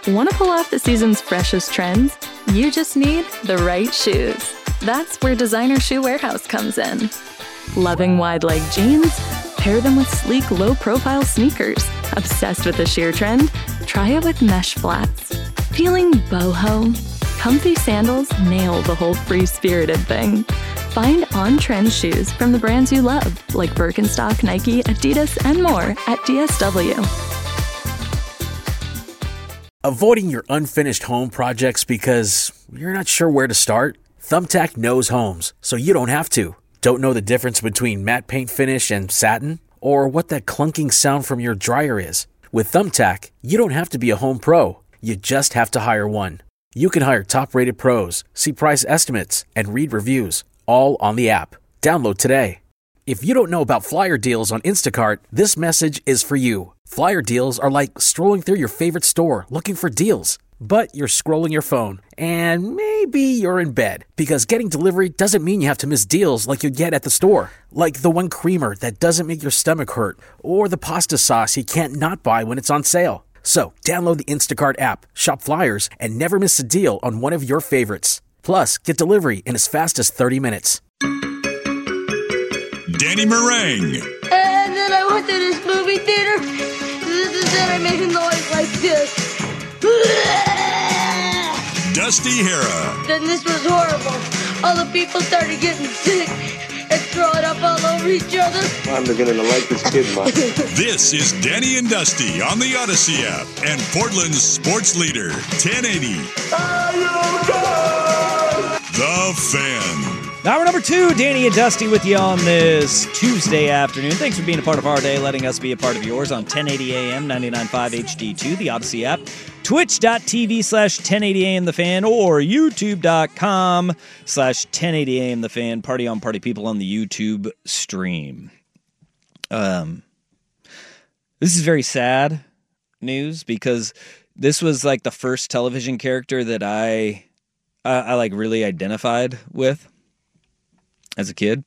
Want to pull off the season's freshest trends? You just need the right shoes. That's where Designer Shoe Warehouse comes in. Loving wide-leg jeans? Pair them with sleek, low-profile sneakers. Obsessed with the sheer trend? Try it with mesh flats. Feeling boho? Comfy sandals nail the whole free-spirited thing. Find on-trend shoes from the brands you love, like Birkenstock, Nike, Adidas, and more at DSW. Avoiding your unfinished home projects because you're not sure where to start? Thumbtack knows homes, so you don't have to. Don't know the difference between matte paint finish and satin? Or what that clunking sound from your dryer is? With Thumbtack, you don't have to be a home pro. You just have to hire one. You can hire top-rated pros, see price estimates, and read reviews, all on the app. Download today. If you don't know about flyer deals on Instacart, this message is for you. Flyer deals are like strolling through your favorite store looking for deals. But you're scrolling your phone, and maybe you're in bed, because getting delivery doesn't mean you have to miss deals like you get at the store. Like the one creamer that doesn't make your stomach hurt, or the pasta sauce you can't not buy when it's on sale. So, download the Instacart app, shop flyers, and never miss a deal on one of your favorites. Plus, get delivery in as fast as 30 minutes. Danny Meringue. And then I went to this movie theater, and I made a noise like this. Dusty Hera. Then this was horrible. All the people started getting sick and throwing up all over each other. I'm beginning to like this kid much. This is Danny and Dusty on the Odyssey app and Portland's sports leader, 1080. The Fan. Hour number 2, Danny and Dusty with you on this Tuesday afternoon. Thanks for being a part of our day, letting us be a part of yours on 1080 AM, 99.5 HD2, the Odyssey app, twitch.tv/1080am The Fan, or youtube.com/1080am The Fan. Party on party people on the YouTube stream. This is very sad news because this was like the first television character that I like really identified with as a kid.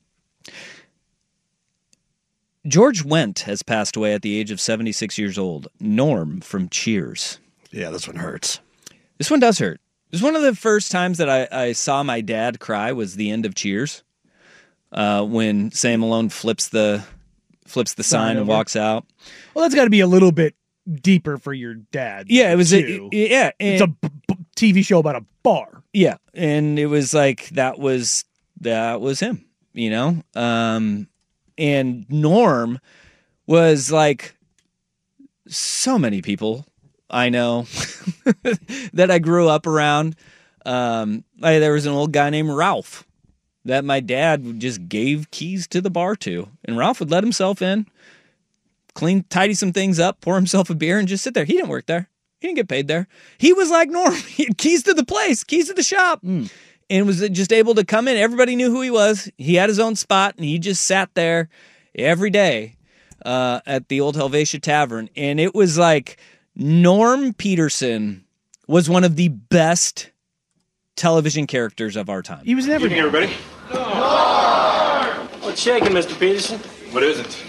George Wendt has passed away at the age of 76 years old. Norm from Cheers. Yeah, this one hurts. This one does hurt. It was one of the first times that I saw my dad cry was the end of Cheers. When Sam Malone flips the sign and walks out. Well, that's got to be a little bit deeper for your dad. Yeah, it was. It's a TV show about a bar. Yeah, and it was like that was him, you know? And Norm was like so many people I know that I grew up around. There was an old guy named Ralph that my dad just gave keys to the bar to. And Ralph would let himself in, tidy some things up, pour himself a beer, and just sit there. He didn't work there. He didn't get paid there. He was like Norm. He had keys to the place, keys to the shop. And was just able to come in. Everybody knew who he was. He had his own spot, and he just sat there every day at the old Helvetia Tavern. And it was like Norm Peterson was one of the best television characters of our time. He was never. Good evening, everybody. Norm! What's shaking, Mr. Peterson? What isn't?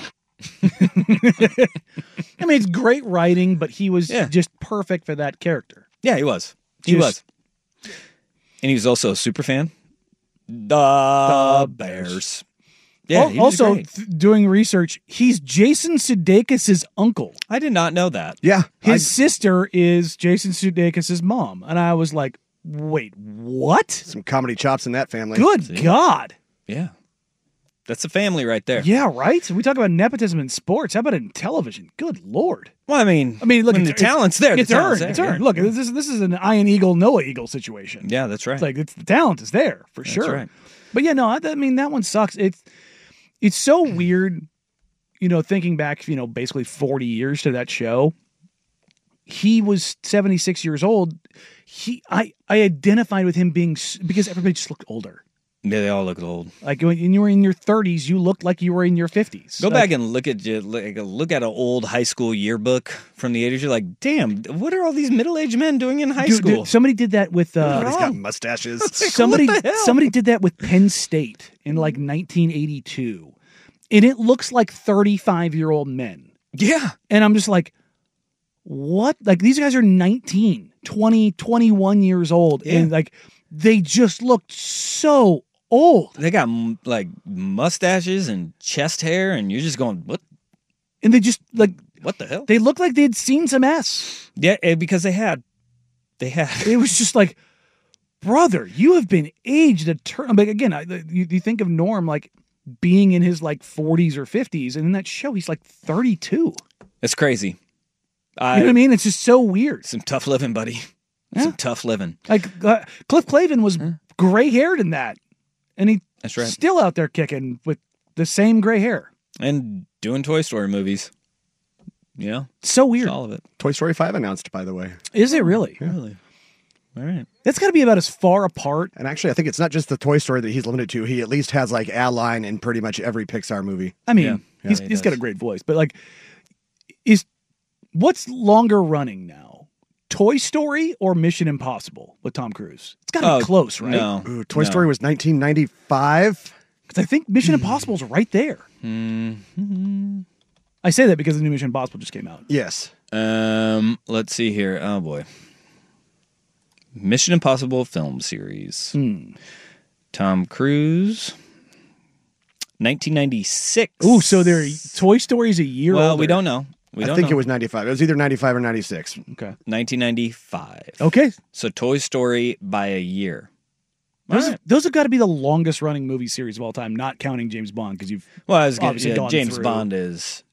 I mean, it's great writing, but he was just perfect for that character. Yeah, he was. He was. And he was also a super fan. The Bears. Yeah, also, doing research, he's Jason Sudeikis' uncle. I did not know that. Yeah. His sister is Jason Sudeikis' mom. And I was like, wait, what? Some comedy chops in that family. Good God. Yeah. That's a family right there. Yeah, right? So we talk about nepotism in sports. How about in television? Good Lord. Well, I mean, look, when the talent's there. It's earned. It's earned. Look, this is an Iron Eagle, Noah Eagle situation. Yeah, that's right. It's like the talent is there for sure. That's right. But yeah, no, I mean, that one sucks. It's so weird, thinking back, basically 40 years to that show. He was 76 years old. I identified with him because everybody just looked older. Yeah, they all look old. Like when you were in your 30s, you looked like you were in your 50s. Go back and look at an old high school yearbook from the 80s. You're like, damn, what are all these middle-aged men doing in high school? Dude, somebody did that with. He's got mustaches. Somebody did that with Penn State in like 1982, and it looks like 35-year-old men. Yeah, and I'm just like, what? Like these guys are 19. 20, 21 years old. And like, they just looked so old. They got like mustaches and chest hair, and you're just going, what? And they just like, what the hell? They looked like they'd seen some S. Yeah, because they had. It was just like, brother, you have been aged a turn. Like, again, you think of Norm like being in his like 40s or 50s, and in that show, he's like 32. It's crazy. You know what I mean? It's just so weird. Some tough living, buddy. Yeah. Some tough living. Like Cliff Clavin was gray haired in that, and That's right. still out there kicking with the same gray hair and doing Toy Story movies. Yeah, so weird. All of it. Toy Story 5 announced, by the way. Is it really? Yeah. Really? All right. That's got to be about as far apart. And actually, I think it's not just the Toy Story that he's limited to. He at least has like a line in pretty much every Pixar movie. I mean, he's got a great voice, but like, what's longer running now? Toy Story or Mission Impossible with Tom Cruise? It's got to be close, right? No. Ooh, Toy Story was 1995. Because I think Mission Impossible's right there. Mm-hmm. I say that because the new Mission Impossible just came out. Yes. Let's see here. Oh boy. Mission Impossible film series. Tom Cruise. 1996. Ooh, so Toy Story's a year older. Well, we don't know. I think it was 95. It was either 95 or 96. Okay. 1995. Okay. So Toy Story by a year. Those have got to be the longest running movie series of all time, not counting James Bond, because you've obviously gone James through. Bond is.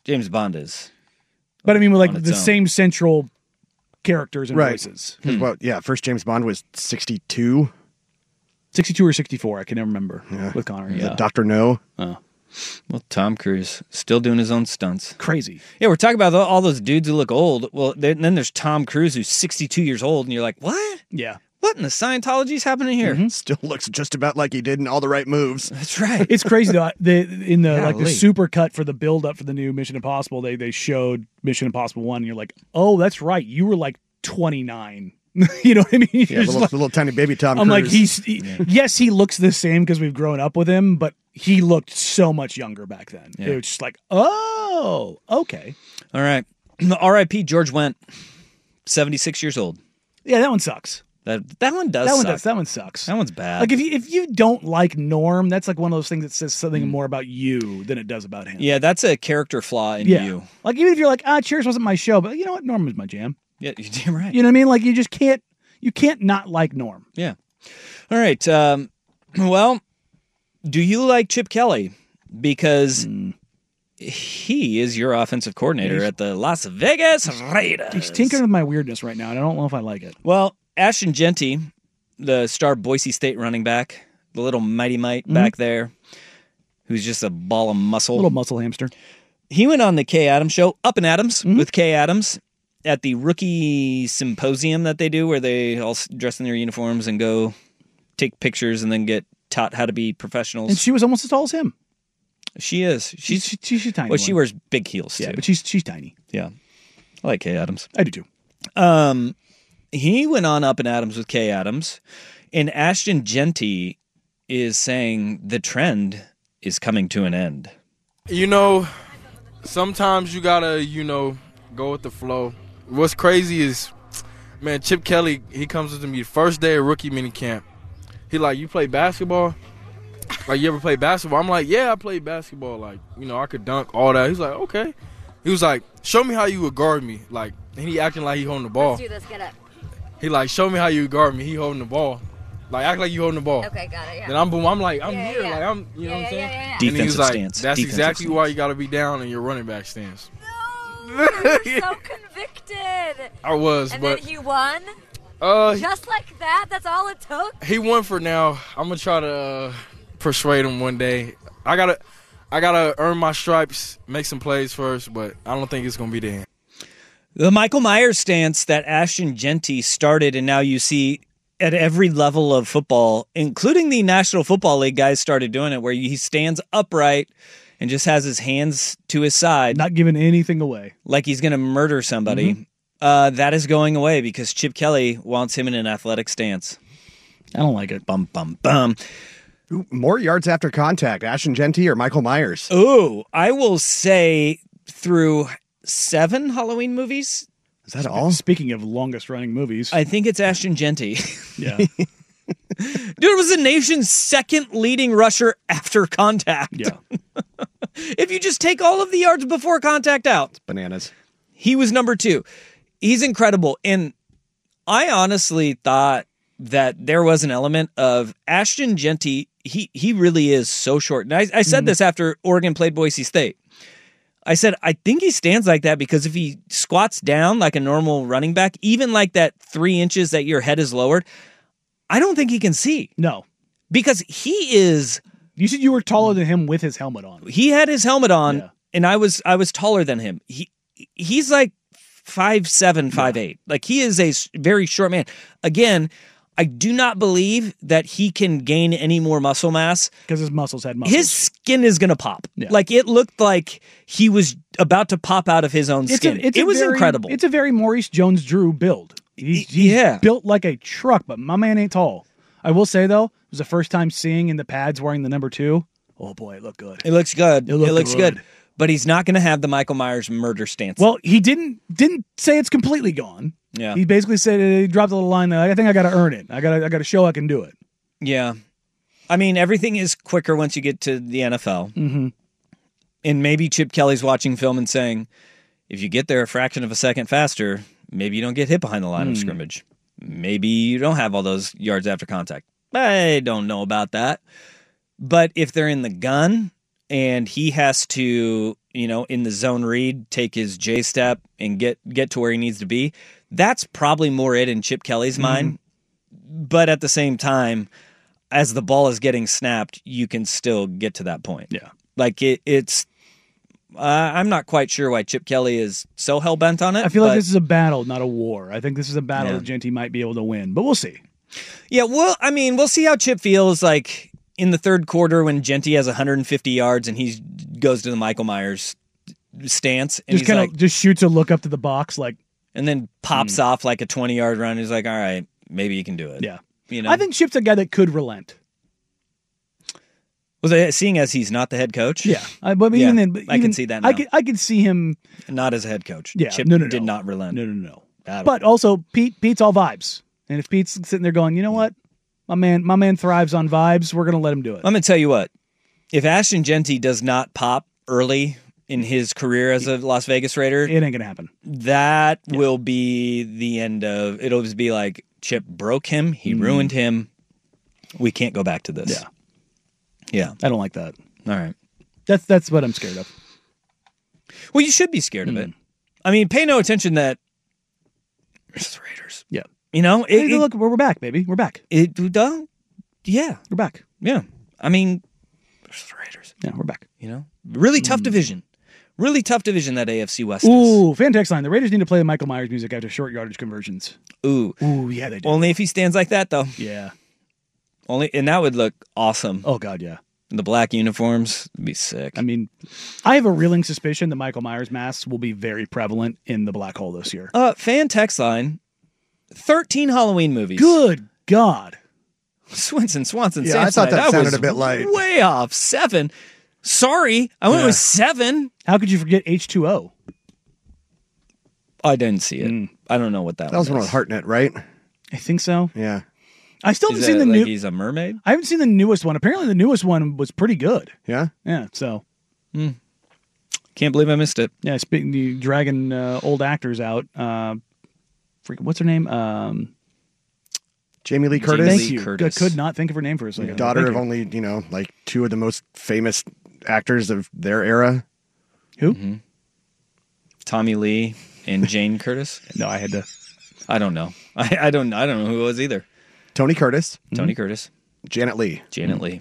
But I mean, with like the own. same central characters and Right. voices. Well, yeah, first James Bond was 62. 62 or 64, I can never remember with Connery. Yeah. Dr. No. Oh. Well, Tom Cruise still doing his own stunts. Crazy. Yeah, we're talking about all those dudes who look old. Well, then there's Tom Cruise who's 62 years old, and you're like, what? Yeah. What in the Scientology's happening here? Still looks just about like he did in all the right moves. That's right. It's crazy though. In the Golly. super cut for the build up for the new Mission Impossible, they showed Mission Impossible 1, and you're like, oh, that's right. You were like 29. You know what I mean? Yeah, little tiny baby Tom I'm Cruise. like, yes, he looks the same because we've grown up with him, but he looked so much younger back then. Yeah. It was just like, oh, okay. All right. R.I.P. George Wendt, 76 years old. Yeah, that one sucks. That one does suck. That one sucks. That one's bad. Like if you don't like Norm, that's like one of those things that says something more about you than it does about him. Yeah, that's a character flaw in you. Like even if you're like, Cheers wasn't my show, but you know what, Norm was my jam. Yeah, you're damn right. You know what I mean? Like you can't not like Norm. Yeah. All right. Well, do you like Chip Kelly? Because he is your offensive coordinator at the Las Vegas Raiders. He's tinkering with my weirdness right now, and I don't know if I like it. Well, Ashton Genty, the star Boise State running back, the little mighty mite back there, who's just a ball of muscle. Little muscle hamster. He went on the Kay Adams show, Up and Adams, with Kay Adams at the rookie symposium that they do where they all dress in their uniforms and go take pictures and then get taught how to be professionals. And she was almost as tall as him. She is. She's tiny. Well, she wears big heels, too. Yeah, but she's tiny. Yeah. I like Kay Adams. I do, too. He went on Up and Adams with Kay Adams, and Ashton Genty is saying the trend is coming to an end. You know, sometimes you gotta, go with the flow. What's crazy is, man, Chip Kelly, he comes to me the first day of rookie minicamp. He like, you play basketball? Like, you ever play basketball? I'm like, yeah, I played basketball. Like, I could dunk, all that. He's like, okay. He was like, show me how you would guard me. Like, and he acting like he holding the ball. Let's do this, get up. He like, show me how you guard me. He holding the ball. Like, act like you holding the ball. Okay, got it, yeah. Then I'm like, I'm Yeah, here. yeah. Like, I'm, you know what I'm saying? Yeah. And he was Defensive like, stance. that's Defensive exactly stance. why you got to be down in your running back stance. You're so convicted. I was, and but then he won? Just like that? That's all it took? he won for now. I'm going to try to persuade him one day. I gotta earn my stripes, make some plays first, but I don't think it's going to be the end. The Michael Myers stance that Ashton Genty started, and now you see at every level of football, including the National Football League guys started doing it, where he stands upright and just has his hands to his side. Not giving anything away. Like he's going to murder somebody. That is going away because Chip Kelly wants him in an athletic stance. I don't like it. Bum, bum, bum. Ooh, more yards after contact, Ashton Genty or Michael Myers? Ooh, I will say through 7 Halloween movies, Is that all? Speaking of longest running movies, I think it's Ashton Genty. yeah. Dude was the nation's second leading rusher after contact. Yeah. If you just take all of the yards before contact out, Bananas. he was number 2. He's incredible. And I honestly thought that there was an element of Ashton Genty. He really is so short. And I said this after Oregon played Boise State. I said, I think he stands like that because if he squats down like a normal running back, even like that 3 inches that your head is lowered, I don't think he can see. No. Because he is... You said you were taller than him with his helmet on. He had his helmet on, and I was taller than him. He's like 5'7", 5'8". Like, he is a very short man. Again, I do not believe that he can gain any more muscle mass. Because his muscles had muscles. His skin is going to pop. Yeah. Like, it looked like he was about to pop out of his own skin. It was incredible. It's a very Maurice Jones-Drew build. He's built like a truck, but my man ain't tall. I will say, though, it was the first time seeing in the pads wearing the number 2. Oh, boy, it looked good. It looks good. It looks good. But he's not going to have the Michael Myers murder stance. Well, he didn't say it's completely gone. Yeah. He basically said, he dropped a little line there. I think I got to earn it. I got to show I can do it. Yeah. I mean, everything is quicker once you get to the NFL. Mm-hmm. And maybe Chip Kelly's watching film and saying, if you get there a fraction of a second faster, maybe you don't get hit behind the line of scrimmage. Maybe you don't have all those yards after contact. I don't know about that. But if they're in the gun and he has to, in the zone read, take his J step and get to where he needs to be, that's probably more it in Chip Kelly's mind. But at the same time, as the ball is getting snapped, you can still get to that point. Yeah. Like it's... I'm not quite sure why Chip Kelly is so hell-bent on it. I feel like this is a battle, not a war. I think this is a battle that Genty might be able to win, but we'll see. Yeah, well, I mean, we'll see how Chip feels like in the third quarter when Genty has 150 yards and he goes to the Michael Myers stance. And just kind of just shoots a look up to the box like... And then pops off like a 20-yard run. He's like, all right, maybe you can do it. Yeah. I think Chip's a guy that could relent. Seeing as he's not the head coach? Yeah. But even then... I can see that now. I could see him... Not as a head coach. Yeah. Chip did not relent. No. But also, Pete's all vibes. And if Pete's sitting there going, you know what? My man thrives on vibes. We're going to let him do it. I'm going to tell you what. If Ashton Genty does not pop early in his career as a Las Vegas Raider... It ain't going to happen. That will be the end of... It'll just be like, Chip broke him. He ruined him. We can't go back to this. Yeah. Yeah. I don't like that. All right. That's what I'm scared of. Well, you should be scared of it. I mean, pay no attention that it's the Raiders. Yeah. Look, we're back, baby. We're back. Yeah. We're back. Yeah. I mean, it's the Raiders. Yeah, we're back. Really tough division. Really tough division, that AFC West Ooh, fan text line. The Raiders need to play the Michael Myers music after short yardage conversions. Ooh, yeah, they do. Only if he stands like that, though. Yeah. And that would look awesome. Oh, God, yeah. The black uniforms would be sick. I mean, I have a reeling suspicion that Michael Myers masks will be very prevalent in the black hole this year. Fan text line, 13 Halloween movies. Good God. Swanson, Yeah, I thought that sounded a bit light. Way off. 7. Sorry, I went with 7. How could you forget H2O? I didn't see it. I don't know what that was. That was one with Hartnett, right? I think so. Yeah. I still haven't seen the new. He's a mermaid? I haven't seen the newest one. Apparently, the newest one was pretty good. Yeah? Yeah, so. Can't believe I missed it. Yeah, speaking dragging old actors out. What's her name? Jamie Lee Curtis. Thank you. I could not think of her name for a second. Daughter of only, like 2 of the most famous actors of their era. Who? Mm-hmm. Tommy Lee and Jane Curtis. No, I had to. I don't know. I don't know who it was either. Tony Curtis. Tony Curtis. Janet Leigh. Lee.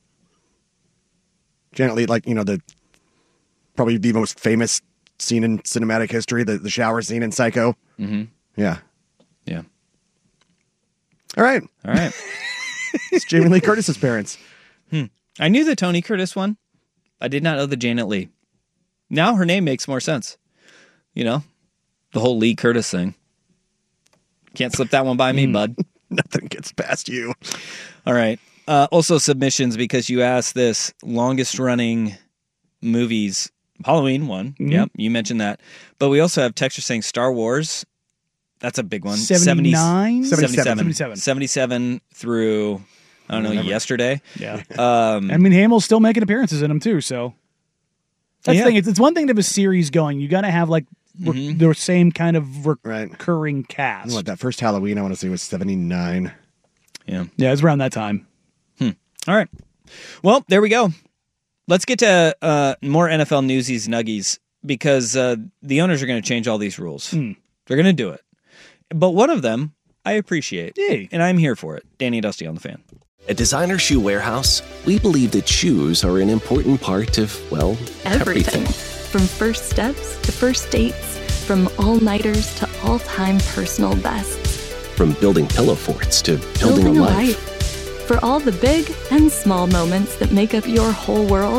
Janet Leigh, like, probably the most famous scene in cinematic history, the shower scene in Psycho. Mm-hmm. Yeah. Yeah. All right. It's Jamie Lee Curtis's parents. I knew the Tony Curtis one. I did not know the Janet Leigh. Now her name makes more sense. The whole Lee Curtis thing. Can't slip that one by me, bud. Nothing gets past you. All right. Also submissions, because you asked this, longest running movies. Halloween one. Yep, you mentioned that. But we also have texters saying Star Wars That's a big one. 79? 77 through, I don't know, yesterday. Yeah. I mean, Hamill's still making appearances in them, too, so. That's the thing. It's one thing to have a series going. You got to have, like, the same kind of recurring cast. What, that first Halloween, I want to say, was 79. Yeah. Yeah, it's around that time. All right. Well, there we go. Let's get to more NFL newsies nuggies because the owners are going to change all these rules. They're going to do it. But one of them I appreciate, and I'm here for it. Danny and Dusty on the Fan. At Designer Shoe Warehouse, we believe that shoes are an important part of, well, everything. From first steps to first dates, from all-nighters to all-time personal bests. From building pillow forts to building a life. For all the big and small moments that make up your whole world,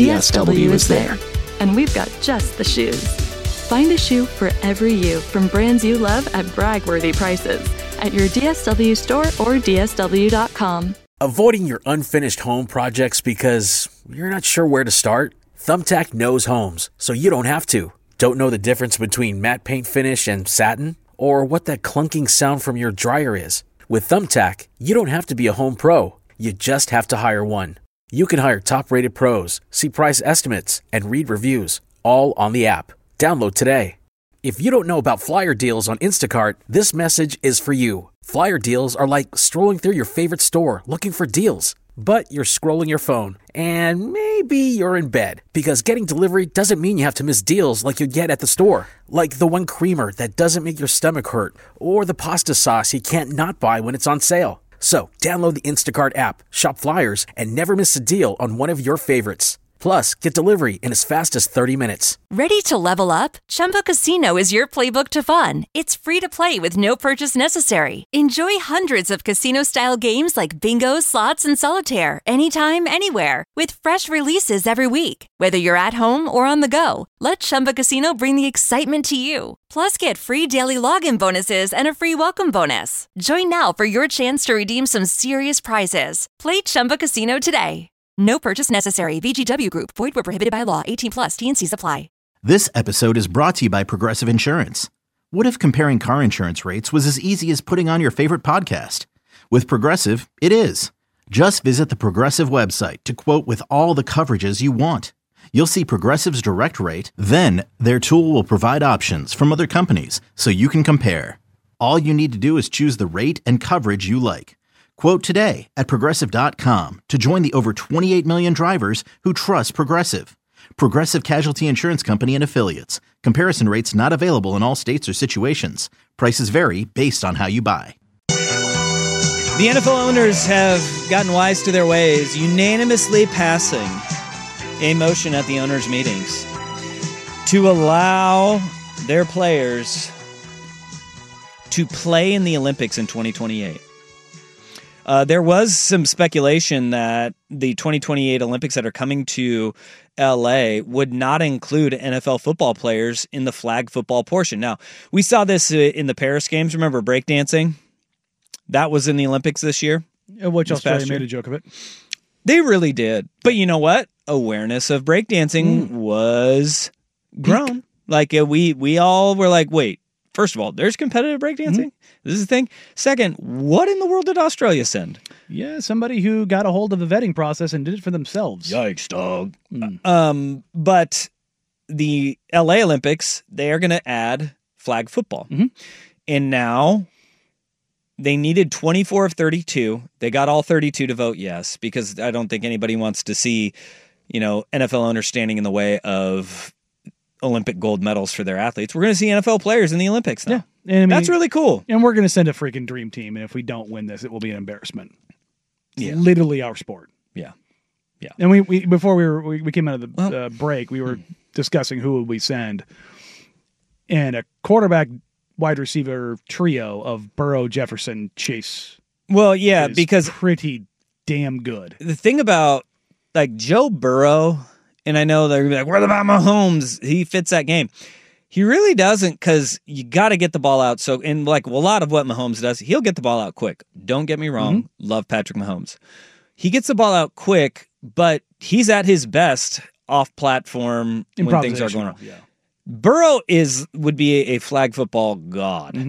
DSW is there. And we've got just the shoes. Find a shoe for every you from brands you love at brag-worthy prices at your DSW store or DSW.com. Avoiding your unfinished home projects because you're not sure where to start? Thumbtack knows homes, so you don't have to. Don't know the difference between matte paint finish and satin? Or what that clunking sound from your dryer is? With Thumbtack, you don't have to be a home pro. You just have to hire one. You can hire top-rated pros, see price estimates, and read reviews, all on the app. Download today. If you don't know about flyer deals on Instacart, this message is for you. Flyer deals are like strolling through your favorite store looking for deals. But you're scrolling your phone, and maybe you're in bed, because getting delivery doesn't mean you have to miss deals like you'd get at the store. Like the one creamer that doesn't make your stomach hurt, or the pasta sauce you can't not buy when it's on sale. So, download the Instacart app, shop flyers, and never miss a deal on one of your favorites. Plus, get delivery in as fast as 30 minutes. Ready to level up? Chumba Casino is your playbook to fun. It's free to play with no purchase necessary. Enjoy hundreds of casino-style games like bingo, slots, and solitaire anytime, anywhere. With fresh releases every week. Whether you're at home or on the go, let Chumba Casino bring the excitement to you. Plus, get free daily login bonuses and a free welcome bonus. Join now for your chance to redeem some serious prizes. Play Chumba Casino today. No purchase necessary. VGW Group. Void where prohibited by law. 18+. T&Cs apply. This episode is brought to you by Progressive Insurance. What if comparing car insurance rates was as easy as putting on your favorite podcast? With Progressive, it is. Just visit the Progressive website to quote with all the coverages you want. You'll see Progressive's direct rate, then their tool will provide options from other companies so you can compare. All you need to do is choose the rate and coverage you like. Quote today at Progressive.com to join the over 28 million drivers who trust Progressive. Progressive Casualty Insurance Company and Affiliates. Comparison rates not available in all states or situations. Prices vary based on how you buy. The NFL owners have gotten wise to their ways, unanimously passing a motion at the owners' meetings to allow their players to play in the Olympics in 2028. There was some speculation that the 2028 Olympics that are coming to LA would not include NFL football players in the flag football portion. Now, we saw this in the Paris Games. Remember breakdancing? That was in the Olympics this year. Which Australia made a joke of it. They really did. But you know what? Awareness of breakdancing was grown. Like we all were like, wait, first of all, there's competitive breakdancing. This is the thing. Second, what in the world did Australia send? Yeah, somebody who got a hold of the vetting process and did it for themselves. Yikes, dog. But the LA Olympics, they are going to add flag football. And now they needed 24 of 32. They got all 32 to vote yes, because I don't think anybody wants to see, NFL owners standing in the way of Olympic gold medals for their athletes. We're going to see NFL players in the Olympics now. Yeah. And that's really cool. And we're going to send a freaking dream team. And if we don't win this, it will be an embarrassment. Yeah. Literally our sport. Yeah. Yeah. And we before we came out of the break, we were discussing who would we send. And a quarterback wide receiver trio of Burrow, Jefferson, Chase. Well, yeah, because pretty damn good. The thing about like Joe Burrow, and I know they're gonna be like, what about Mahomes? He fits that game. He really doesn't, because you got to get the ball out. So, and like a lot of what Mahomes does, he'll get the ball out quick. Don't get me wrong. Love Patrick Mahomes. He gets the ball out quick, but he's at his best off platform when things are going wrong. Yeah. Burrow would be a flag football god.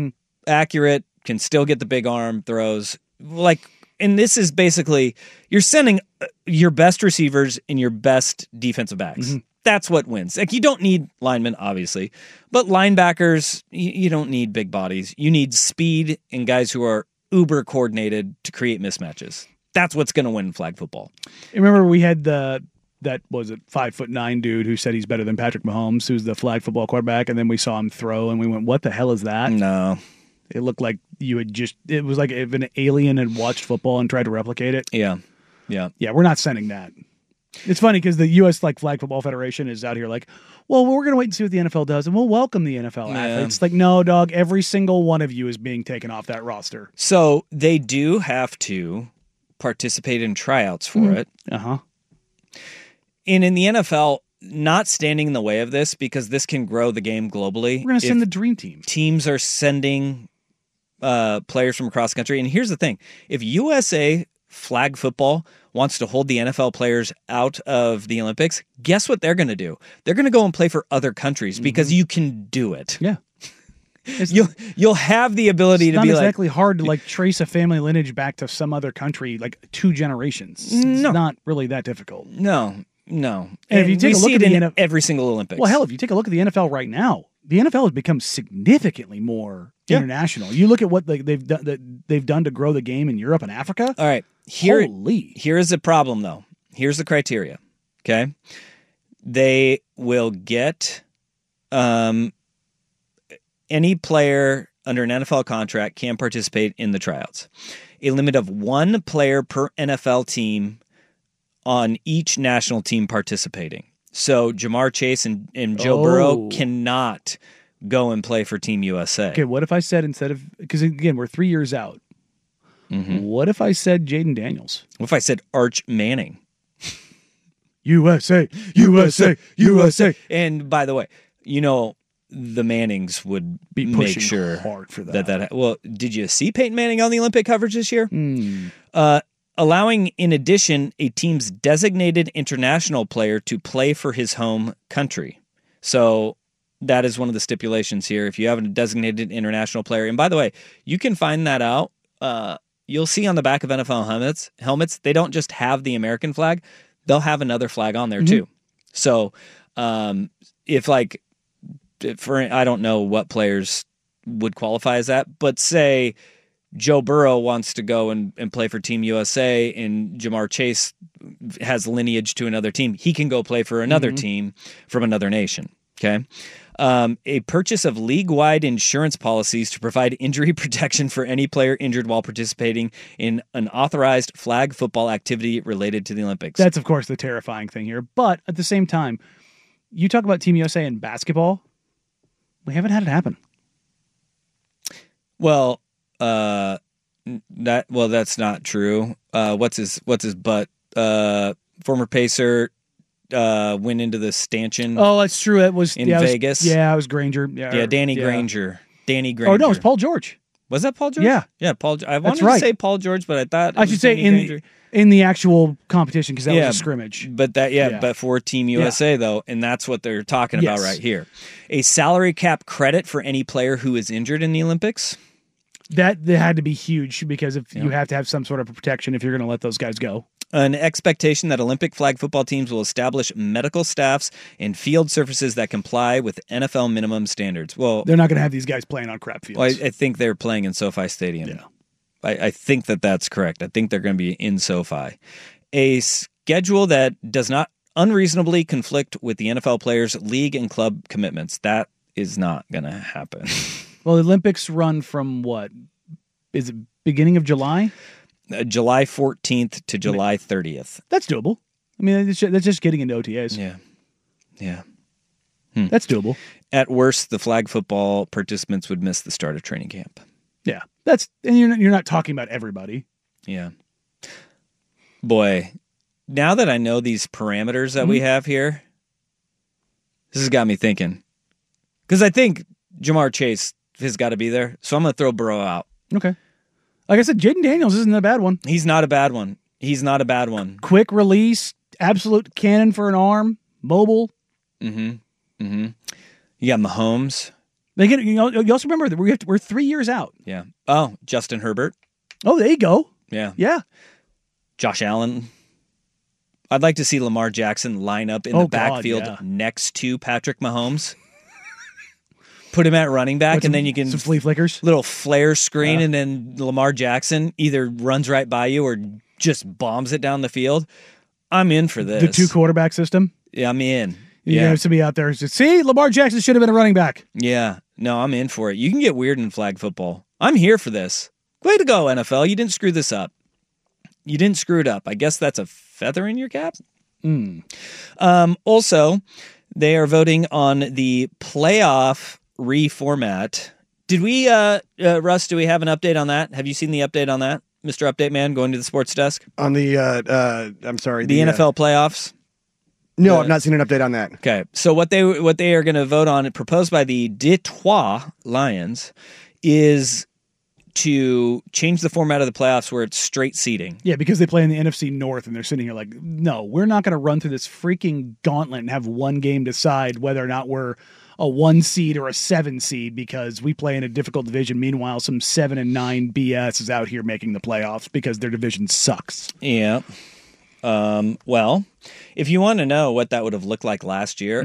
accurate, can still get the big arm throws. And this is basically, you're sending your best receivers and your best defensive backs. Mm-hmm. That's what wins. You don't need linemen, obviously, but linebackers, you don't need big bodies. You need speed and guys who are uber coordinated to create mismatches. That's what's going to win flag football. Remember we had that was it 5'9" dude who said he's better than Patrick Mahomes, who's the flag football quarterback, and then we saw him throw and we went, what the hell is that? No. It looked like it was like if an alien had watched football and tried to replicate it. Yeah. Yeah, we're not sending that. It's funny because the U.S. Flag Football Federation is out here like, well, we're going to wait and see what the NFL does, and we'll welcome the NFL athletes. Like, no, dog, every single one of you is being taken off that roster. So they do have to participate in tryouts for it. Uh-huh. And in the NFL, not standing in the way of this because this can grow the game globally. We're going to send the dream team. Teams are sending players from across the country. And here's the thing. If USA flag football wants to hold the NFL players out of the Olympics, guess what they're going to do? They're going to go and play for other countries because you can do it. Yeah. You'll have the ability to be It's not exactly hard to trace a family lineage back to some other country, 2 generations. It's not really that difficult. No. And if you take a look at in every single Olympics. Well, hell, if you take a look at the NFL right now, the NFL has become significantly more international. You look at what they've done to grow the game in Europe and Africa. All right. Here is the problem, though. Here's the criteria. Okay. They will get any player under an NFL contract can participate in the tryouts. A limit of 1 player per NFL team on each national team participating. So Jamar Chase and Joe Burrow cannot go and play for Team USA. Okay, what if I said because again, we're 3 years out. Mm-hmm. What if I said Jaden Daniels? What if I said Arch Manning? USA, USA, USA. And by the way, the Mannings would be make sure hard for that. Well, did you see Peyton Manning on the Olympic coverage this year? Allowing, in addition, a team's designated international player to play for his home country. So that is one of the stipulations here. If you have a designated international player, and by the way, you can find that out. You'll see on the back of NFL helmets, they don't just have the American flag; they'll have another flag on there too. So, I don't know what players would qualify as that, but say Joe Burrow wants to go and play for Team USA and Jamar Chase has lineage to another team, he can go play for another team from another nation. Okay. A purchase of league-wide insurance policies to provide injury protection for any player injured while participating in an authorized flag football activity related to the Olympics. That's, of course, the terrifying thing here. But at the same time, you talk about Team USA in basketball, we haven't had it happen. Well, that's not true. What's his butt? Former Pacer went into the stanchion. Oh, that's true. It was in Vegas. It was Granger. Danny Granger. Danny Granger. Oh no, it was Paul George. Was that Paul George? Yeah, Paul. I wanted to say Paul George, but I thought I should say in the actual competition because that was a scrimmage. But but for Team USA though, and that's what they're talking about right here. A salary cap credit for any player who is injured in the Olympics. That had to be huge because if you have to have some sort of protection if you're going to let those guys go. An expectation that Olympic flag football teams will establish medical staffs and field surfaces that comply with NFL minimum standards. Well, they're not going to have these guys playing on crap fields. Well, I think they're playing in SoFi Stadium. Yeah. I think that's correct. I think they're going to be in SoFi. A schedule that does not unreasonably conflict with the NFL players' league and club commitments. That is not going to happen. Well, the Olympics run from what? Is it beginning of July? July 14th to July 30th. That's doable. I mean, that's just getting into OTAs. Yeah. That's doable. At worst, the flag football participants would miss the start of training camp. Yeah. And you're not talking about everybody. Yeah. Boy, now that I know these parameters that we have here, this has got me thinking. Because I think Jamar Chase has got to be there, so I'm going to throw Burrow out. Okay. Like I said, Jaden Daniels isn't a bad one. He's not a bad one. Quick release, absolute cannon for an arm, mobile. You got Mahomes. They get. You also remember that we're 3 years out. Yeah. Oh, Justin Herbert. Oh, there you go. Yeah. Yeah. Josh Allen. I'd like to see Lamar Jackson line up in the backfield next to Patrick Mahomes. Put him at running back, and then you can some flea flickers, little flare screen, and then Lamar Jackson either runs right by you or just bombs it down the field. I'm in for this. The 2 quarterback system. Yeah, I'm in. You have somebody out there who says, "See, Lamar Jackson should have been a running back." Yeah, no, I'm in for it. You can get weird in flag football. I'm here for this. Way to go, NFL! You didn't screw this up. You didn't screw it up. I guess that's a feather in your cap. Also, they are voting on the playoff reformat. Did we, Russ, do we have an update on that? Have you seen the update on that, Mr. Update Man, going to the sports desk? On the, I'm sorry. The NFL playoffs? No, I've not seen an update on that. Okay. So what they are going to vote on, proposed by the Detroit Lions, is to change the format of the playoffs where it's straight seeding. Yeah, because they play in the NFC North, and they're sitting here like, no, we're not going to run through this freaking gauntlet and have one game decide whether or not we're a 1 seed or a 7 seed because we play in a difficult division. Meanwhile, some 7 and 9 BS is out here making the playoffs because their division sucks. Yeah. Well, if you want to know what that would have looked like last year,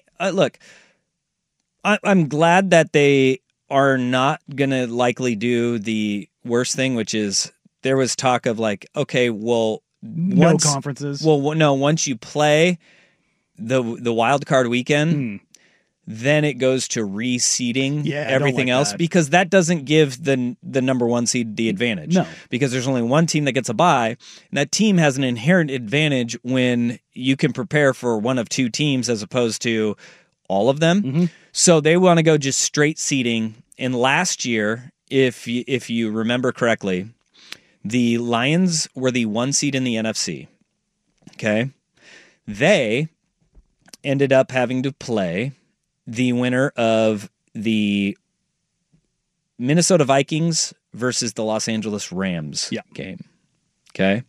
I'm glad that they are not going to likely do the worst thing, which is there was talk of like, okay, well, no conferences. Well, no, once you play the wild card weekend, then it goes to reseeding everything else because that doesn't give the number 1 seed the advantage. No. Because there's only one team that gets a bye, and that team has an inherent advantage when you can prepare for one of 2 teams as opposed to all of them. So they want to go just straight seeding. And last year, if you remember correctly, the Lions were the 1 seed in the NFC. Okay? They ended up having to play the winner of the Minnesota Vikings versus the Los Angeles Rams game. Okay?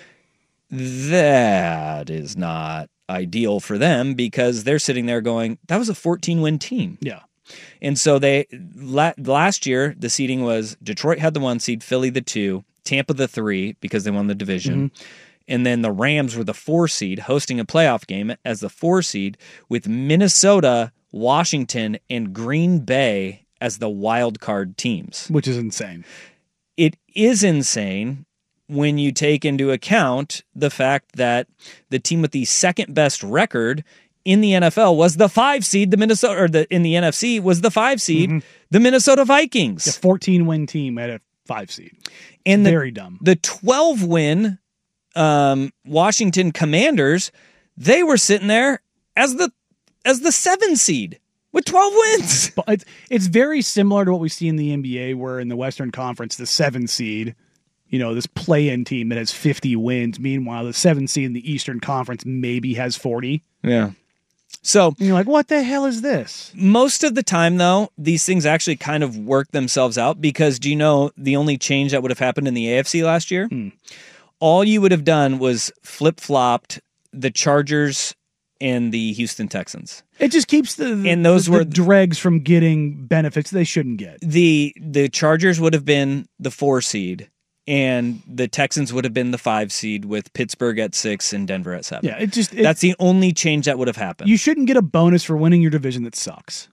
That is not ideal for them because they're sitting there going, that was a 14-win team. Yeah. And so last year, the seeding was Detroit had the 1 seed, Philly the 2, Tampa the 3 because they won the division. And then the Rams were the 4 seed hosting a playoff game as the 4 seed with Minnesota, Washington, and Green Bay as the wild card teams. Which is insane. It is insane when you take into account the fact that the team with the second best record in the NFL was the 5 seed, in the NFC was the 5 seed, the Minnesota Vikings. A 14-win team at a 5 seed. And very dumb. The 12-win Washington Commanders, they were sitting there as the 7 seed with 12 wins. It's very similar to what we see in the NBA, where in the Western Conference, the 7 seed, this play-in team that has 50 wins. Meanwhile, the 7 seed in the Eastern Conference maybe has 40. Yeah. So and you're like, what the hell is this? Most of the time, though, these things actually kind of work themselves out because do you know the only change that would have happened in the AFC last year? All you would have done was flip-flopped the Chargers and the Houston Texans. It just keeps the dregs from getting benefits they shouldn't get. The Chargers would have been the 4 seed, and the Texans would have been the 5 seed with Pittsburgh at 6 and Denver at 7. Yeah, that's the only change that would have happened. You shouldn't get a bonus for winning your division that sucks.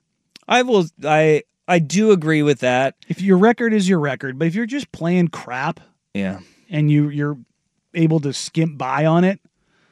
I do agree with that. If your record is your record, but if you're just playing crap, and you're able to skimp by on it,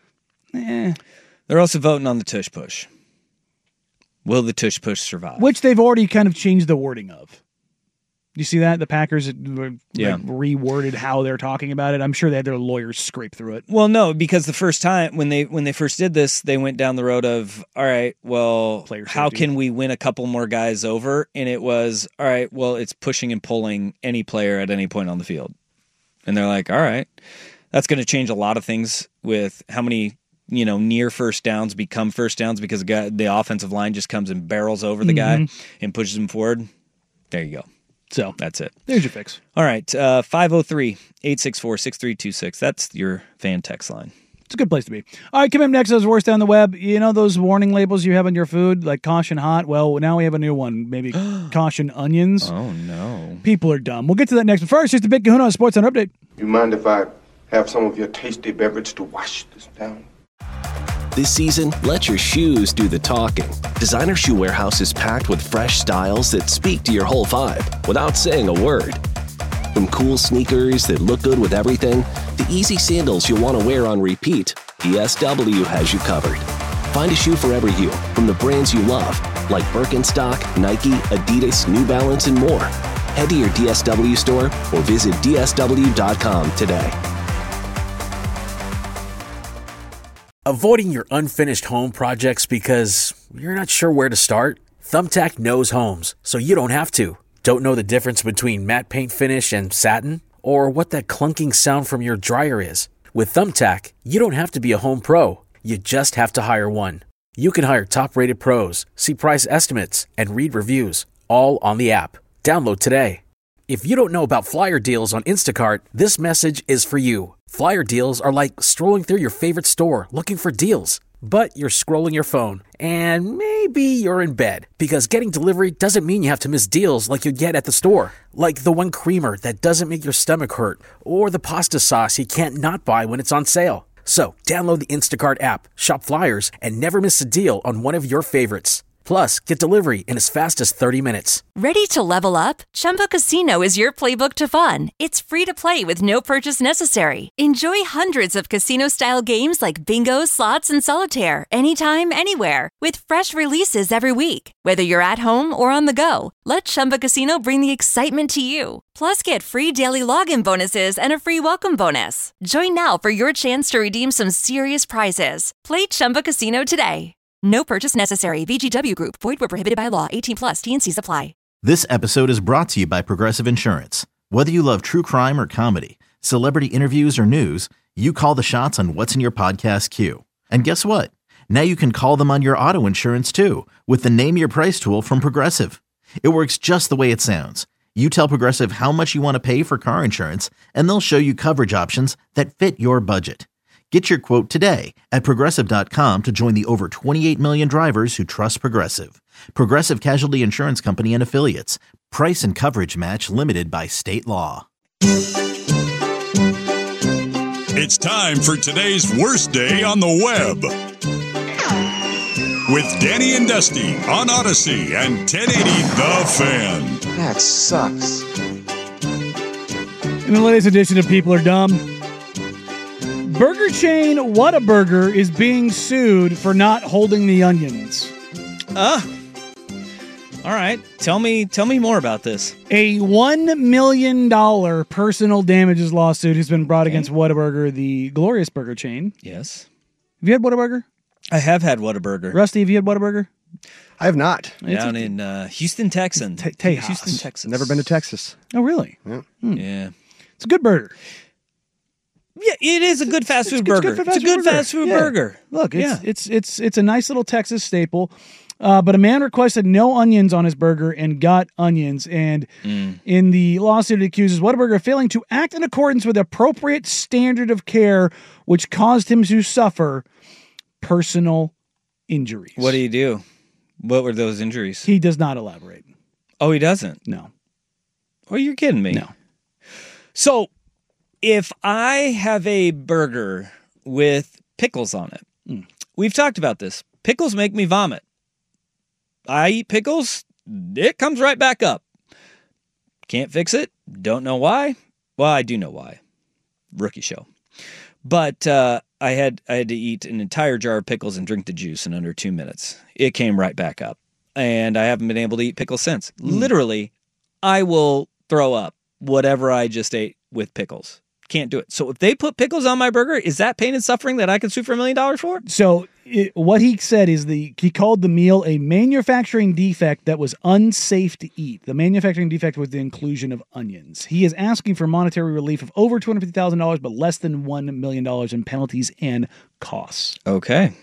They're also voting on the tush push. Will the tush push survive? Which they've already kind of changed the wording of. You see that? The Packers reworded how they're talking about it. I'm sure they had their lawyers scrape through it. Well, no, because the first time when they first did this, they went down the road of, all right, well, how can we win a couple more guys over? And it was, all right, well, it's pushing and pulling any player at any point on the field. And they're like, all right, that's going to change a lot of things with how many, near first downs become first downs because the offensive line just comes and barrels over the guy and pushes him forward. There you go. So that's it. There's your fix. All right. 503-864-6326. That's your fan text line. It's a good place to be. All right, coming up next is Worst on the Web. You know those warning labels you have on your food, like caution hot? Well, now we have a new one. Maybe caution onions. Oh, no. People are dumb. We'll get to that next. But first, here's the Big Kahuna Sports Center Update. You mind if I have some of your tasty beverage to wash this down? This season, let your shoes do the talking. Designer Shoe Warehouse is packed with fresh styles that speak to your whole vibe without saying a word. From cool sneakers that look good with everything, to easy sandals you'll want to wear on repeat, DSW has you covered. Find a shoe for every you from the brands you love, like Birkenstock, Nike, Adidas, New Balance, and more. Head to your DSW store or visit DSW.com today. Avoiding your unfinished home projects because you're not sure where to start? Thumbtack knows homes, so you don't have to. Don't know the difference between matte paint finish and satin? Or what that clunking sound from your dryer is? With Thumbtack, you don't have to be a home pro. You just have to hire one. You can hire top-rated pros, see price estimates, and read reviews, all on the app. Download today. If you don't know about flyer deals on Instacart, this message is for you. Flyer deals are like strolling through your favorite store looking for deals. But you're scrolling your phone, and maybe you're in bed, because getting delivery doesn't mean you have to miss deals like you'd get at the store. Like the one creamer that doesn't make your stomach hurt, or the pasta sauce you can't not buy when it's on sale. So download the Instacart app, shop flyers, and never miss a deal on one of your favorites. Plus, get delivery in as fast as 30 minutes. Ready to level up? Chumba Casino is your playbook to fun. It's free to play with no purchase necessary. Enjoy hundreds of casino-style games like bingo, slots, and solitaire anytime, anywhere. With fresh releases every week. Whether you're at home or on the go, let Chumba Casino bring the excitement to you. Plus, get free daily login bonuses and a free welcome bonus. Join now for your chance to redeem some serious prizes. Play Chumba Casino today. No purchase necessary. VGW Group. Void where prohibited by law. 18 plus. T&Cs apply. This episode is brought to you by Progressive Insurance. Whether you love true crime or comedy, celebrity interviews or news, you call the shots on what's in your podcast queue. And guess what? Now you can call them on your auto insurance too with the Name Your Price tool from Progressive. It works just the way it sounds. You tell Progressive how much you want to pay for car insurance, and they'll show you coverage options that fit your budget. Get your quote today at Progressive.com to join the over 28 million drivers who trust Progressive. Progressive Casualty Insurance Company and Affiliates. Price and coverage match limited by state law. It's time for today's Worst Day on the Web. With Danny and Dusty on Odyssey and 1080 The Fan. That sucks. In the latest edition of People Are Dumb, burger chain Whataburger is being sued for not holding the onions. All right. Tell me more about this. A $1 million personal damages lawsuit has been brought against Whataburger, the glorious burger chain. Yes. Have you had Whataburger? I have had Whataburger. Rusty, have you had Whataburger? I have not. Down in Houston, Texas. Houston, Texas. Never been to Texas. Oh, really? Yeah. Yeah. It's a good burger. Yeah, it is a good fast food burger. It's a good fast food burger. Look, it's a nice little Texas staple. But a man requested no onions on his burger and got onions. And in the lawsuit, it accuses Whataburger of failing to act in accordance with appropriate standard of care, which caused him to suffer personal injuries. What do you do? What were those injuries? He does not elaborate. Oh, he doesn't? No. Oh, you're kidding me. No. So, if I have a burger with pickles on it, we've talked about this. Pickles make me vomit. I eat pickles, it comes right back up. Can't fix it. Don't know why. Well, I do know why. Rookie show. But I had to eat an entire jar of pickles and drink the juice in under 2 minutes. It came right back up. And I haven't been able to eat pickles since. Literally, I will throw up whatever I just ate with pickles. Can't do it. So if they put pickles on my burger, is that pain and suffering that I can sue for $1 million for? So what he said is he called the meal a manufacturing defect that was unsafe to eat. The manufacturing defect was the inclusion of onions. He is asking for monetary relief of over $250,000, but less than $1 million in penalties and costs. Okay.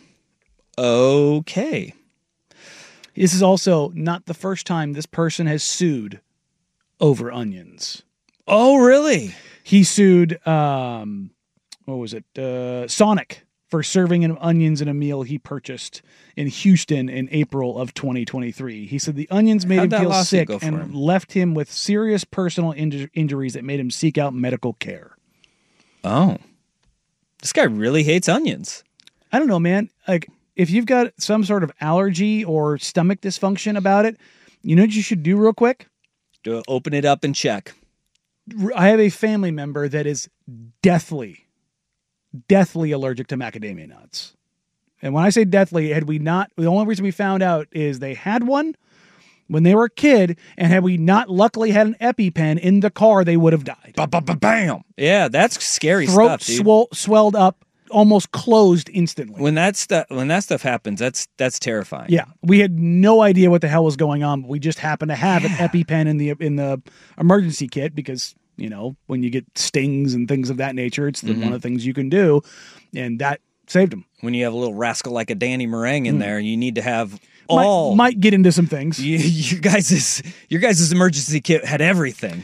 This is also not the first time this person has sued over onions. Oh, really? He sued, Sonic for serving onions in a meal he purchased in Houston in April of 2023. He said the onions made him feel sick and left him with serious personal injuries that made him seek out medical care. Oh. This guy really hates onions. I don't know, man. Like, if you've got some sort of allergy or stomach dysfunction about it, you know what you should do real quick? Open it up and check. I have a family member that is deathly allergic to macadamia nuts. And when I say deathly, the only reason we found out is they had one when they were a kid, and had we not luckily had an EpiPen in the car, they would have died. Bam! Yeah, that's scary Throat stuff, dude. Swelled up, almost closed instantly. When that stuff happens, that's terrifying. Yeah, we had no idea what the hell was going on. But we just happened to have an EpiPen in the emergency kit because, you know, when you get stings and things of that nature, it's one of the things you can do, and that saved him. When you have a little rascal like a Danny Meringue in there, you need to have might get into some things. Your guys' emergency kit had everything.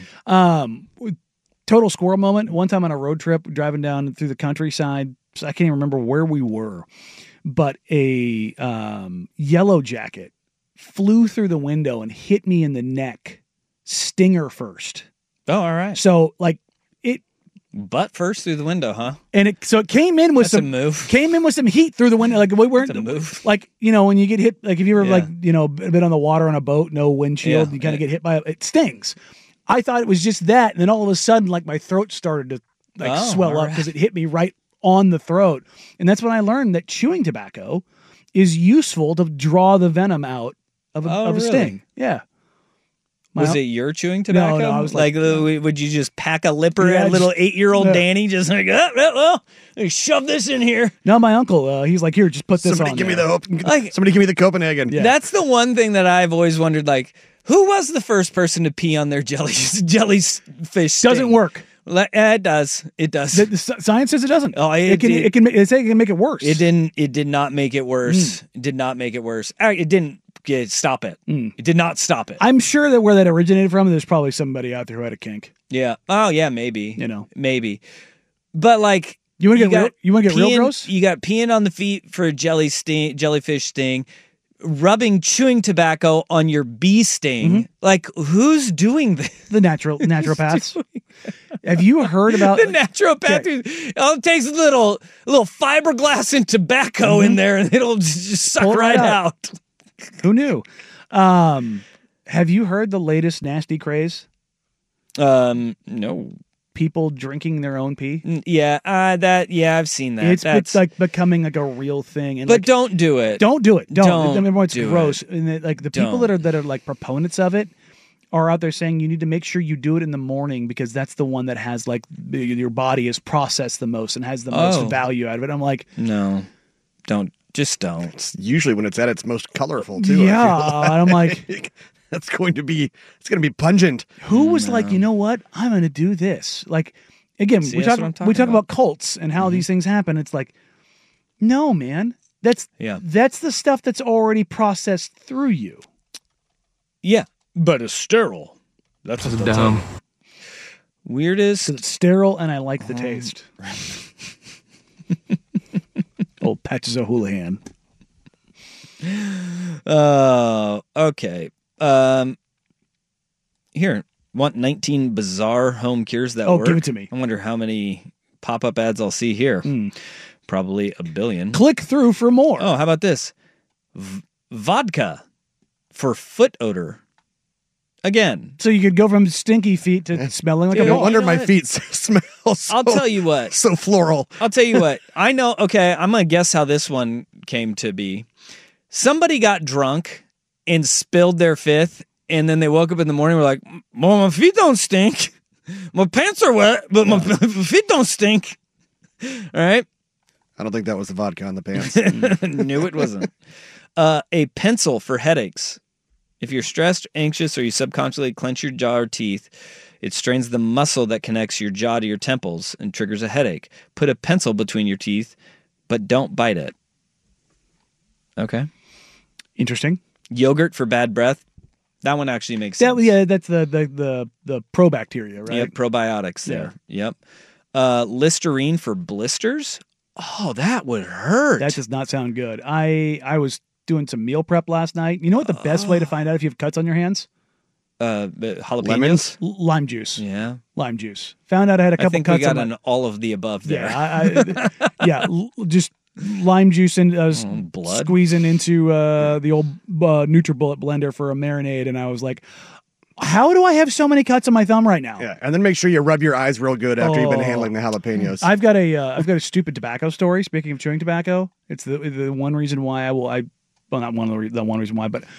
Total squirrel moment. One time on a road trip, driving down through the countryside, so I can't even remember where we were, but a yellow jacket flew through the window and hit me in the neck, stinger first. Oh, all right. So like it, butt first through the window, huh? And it came in with came in with some heat through the window. Like we weren't like, you know, when you get hit, like if you ever been on the water on a boat, no windshield, you kind of get hit by it stings. I thought it was just that, and then all of a sudden, like my throat started to swell up because it hit me right on the throat, and that's when I learned that chewing tobacco is useful to draw the venom out of a sting. Yeah. Was it your chewing tobacco? No, I was would you just pack a lipper at little 8-year-old Danny, just like, shove this in here? No, my uncle, he's like, here, just put this on. Somebody give me the Copenhagen. Yeah. That's the one thing that I've always wondered, like, who was the first person to pee on their jellyfish sting? Doesn't work. It does. It does. The science says it doesn't. Oh, it can make it worse. It didn't. It did not make it worse. It did not make it worse. It didn't stop it. It did not stop it. I'm sure that where that originated from, there's probably somebody out there who had a kink. Yeah. Oh, yeah. Maybe. You know. Maybe. But like, you want to get real gross? You got peeing on the feet for a jellyfish sting. Rubbing chewing tobacco on your bee sting. Like, who's doing this? The naturopaths. Have you heard about the naturopath? All it takes a little fiberglass and tobacco in there, and it'll just suck right out. Who knew? Have you heard the latest nasty craze? No. People drinking their own pee. Yeah, I've seen that. It's like becoming like a real thing. And but don't do it. Don't do it. Don't. I mean, it's do gross. It. And like the people that are like proponents of it are out there saying you need to make sure you do it in the morning because that's the one that has like your body is processed the most and has the most value out of it. I'm like, no, don't. Just don't. It's usually when it's at its most colorful too. Yeah, I'm like. It's going to be pungent. Who was like, you know what? I'm going to do this. Like, again, we talk about cults and how these things happen. It's like, no, man, that's the stuff that's already processed through you. Yeah, but it's sterile. That's dumb. Weirdest. It's sterile, and I like the taste. Old Patches O'Houlihan. Okay. Here, want 19 bizarre home cures that work? Oh, give it to me. I wonder how many pop-up ads I'll see here. Probably a billion. Click through for more. Oh, how about this? Vodka for foot odor. Again. So you could go from stinky feet to smelling like a ball. No wonder my feet smell so, I'll tell you what. So floral. I'll tell you what. I know, okay, I'm going to guess how this one came to be. Somebody got drunk and spilled their fifth, and then they woke up in the morning and were like, well, my feet don't stink. My pants are wet, but my feet don't stink. All right? I don't think that was the vodka on the pants. Knew it wasn't. A pencil for headaches. If you're stressed, anxious, or you subconsciously clench your jaw or teeth, it strains the muscle that connects your jaw to your temples and triggers a headache. Put a pencil between your teeth, but don't bite it. Okay. Interesting. Yogurt for bad breath. That one actually makes sense. That's the probacteria, right? Yep, probiotics there. Yep. Listerine for blisters. Oh, that would hurt. That does not sound good. I was doing some meal prep last night. You know what the best way to find out if you have cuts on your hands? Jalapenos? Lemons? Lime juice. Yeah. Lime juice. Found out I had a couple I think cuts we got on an all of the above there. Yeah, just lime juice and blood? squeezing into the old NutriBullet blender for a marinade, and I was like, how do I have so many cuts on my thumb right now? Yeah, and then make sure you rub your eyes real good after you've been handling the jalapenos. I've got a stupid tobacco story. Speaking of chewing tobacco, it's the one reason why not one of the one reason why, but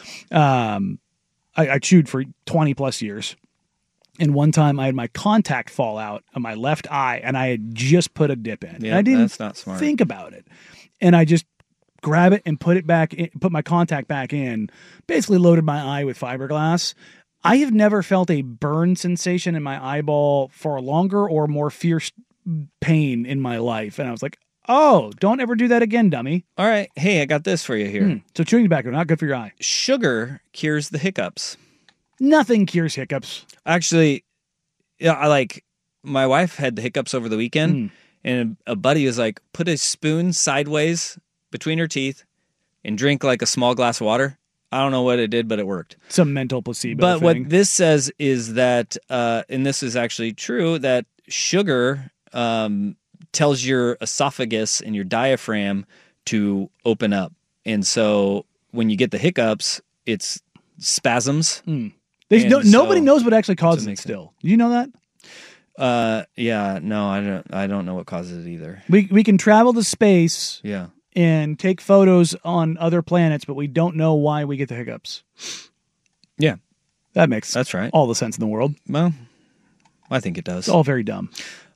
I chewed for 20 plus years. And one time I had my contact fall out of my left eye, and I had just put a dip in. Yeah, I didn't that's not smart. think about it. And I just grab it and put it back in, put my contact back in, basically loaded my eye with fiberglass. I have never felt a burn sensation in my eyeball for a longer or more fierce pain in my life. And I was like, oh, don't ever do that again, dummy. All right. Hey, I got this for you here. So chewing tobacco, not good for your eye. Sugar cures the hiccups. Nothing cures hiccups. Actually, yeah, my wife had the hiccups over the weekend, and a buddy was like, put a spoon sideways between her teeth and drink like a small glass of water. I don't know what it did, but it worked. Some mental placebo But thing. what this says is that, and this is actually true, that sugar tells your esophagus and your diaphragm to open up. And so when you get the hiccups, it's spasms. Nobody knows what actually causes it still. Do you know that? Yeah, no, I don't know what causes it either. We can travel to space Yeah. and take photos on other planets, but we don't know why we get the hiccups. Yeah. That's right. All the sense in the world. Well, I think it does. It's all very dumb.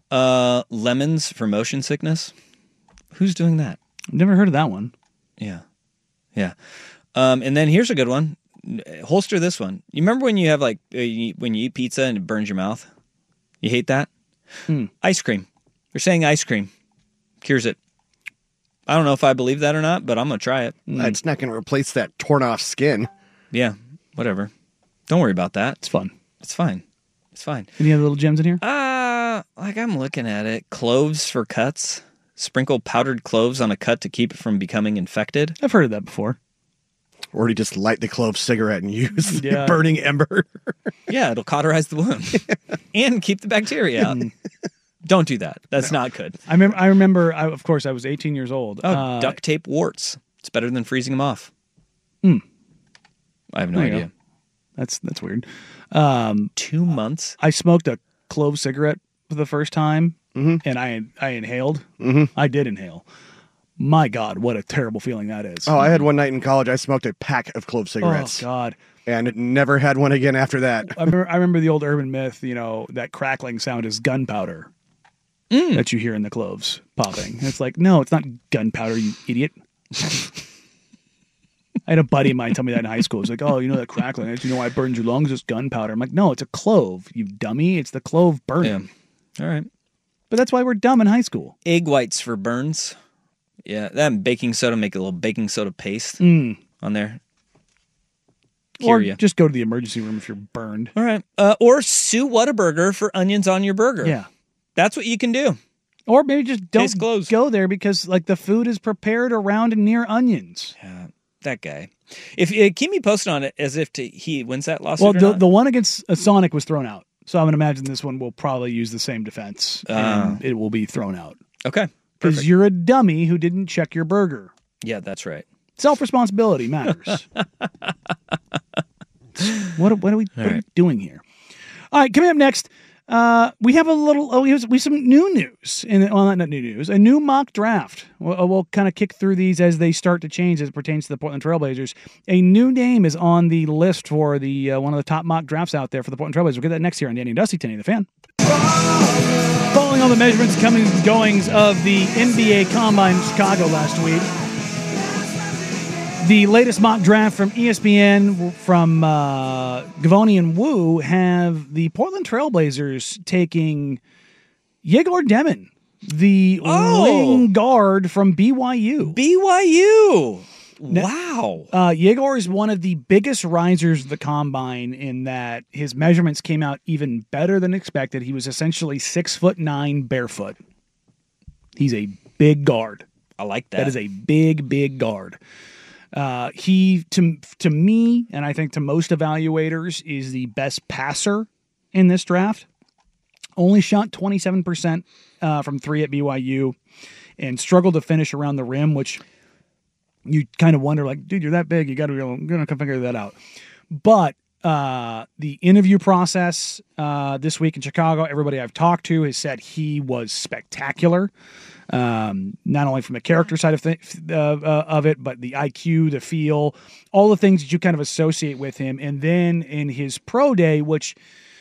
Lemons for motion sickness. Who's doing that? I've never heard of that one. Yeah. Yeah. And then here's a good one. Holster this one. You remember when you have when you eat pizza and it burns your mouth? You hate that? Ice cream. They're saying ice cream cures it. I don't know if I believe that or not, but I'm going to try it. It's not going to replace that torn off skin. Yeah, whatever. Don't worry about that. It's fun. It's fine. It's fine. Any other little gems in here? I'm looking at it. Cloves for cuts. Sprinkle powdered cloves on a cut to keep it from becoming infected. I've heard of that before. Or you just light the clove cigarette and use the Yeah. burning ember. Yeah, it'll cauterize the wound and keep the bacteria out. Don't do that. That's not good. I remember. Of course, I was 18 years old. Duct tape warts. It's better than freezing them off. I have no There you idea. go. That's weird. 2 months. I smoked a clove cigarette for the first time, and I inhaled. I did inhale. My God, what a terrible feeling that is. Oh, I had one night in college, I smoked a pack of clove cigarettes. Oh, God. And never had one again after that. I remember the old urban myth, that crackling sound is gunpowder that you hear in the cloves popping. And it's like, no, it's not gunpowder, you idiot. I had a buddy of mine tell me that in high school. He's like, oh, that crackling, why it burns your lungs? It's gunpowder. I'm like, no, it's a clove, you dummy. It's the clove burning. Yeah. All right. But that's why we're dumb in high school. Egg whites for burns. Yeah, that and baking soda, make a little baking soda paste on there. Or Cure ya. just go to the emergency room if you're burned. All right. Or Sue Whataburger for onions on your burger. Yeah. That's what you can do. Or maybe just Case don't closed. go there because the food is prepared around and near onions. Yeah, that guy. If keep me posted on it as if he wins that lawsuit. Well, or not. the one against Sonic was thrown out. So I'm going to imagine this one will probably use the same defense and it will be thrown out. Okay. Because you're a dummy who didn't check your burger. Yeah, that's right. Self-responsibility matters. What are we doing here? All right, coming up next, we have we have some new news. Not new news, a new mock draft. We'll kind of kick through these as they start to change as it pertains to the Portland Trailblazers. A new name is on the list for the one of the top mock drafts out there for the Portland Trailblazers. We'll get that next here on Danny and Dusty, 1080 The Fan. Following all the measurements, comings and goings of the NBA Combine in Chicago last week, the latest mock draft from ESPN from Gavoni and Wu have the Portland Trailblazers taking Yegor Demon, the wing guard from BYU. BYU! Wow. Yegor is one of the biggest risers of the Combine in that his measurements came out even better than expected. He was essentially 6'9" barefoot. He's a big guard. I like that. That is a big, big guard. He, to me, and I think to most evaluators, is the best passer in this draft. Only shot 27% from three at BYU and struggled to finish around the rim, which you kind of wonder, like, dude, you're that big. You got to go figure that out. But the interview process this week in Chicago, everybody I've talked to has said he was spectacular. Not only from the character side of it, but the IQ, the feel, all the things that you kind of associate with him. And then in his pro day, which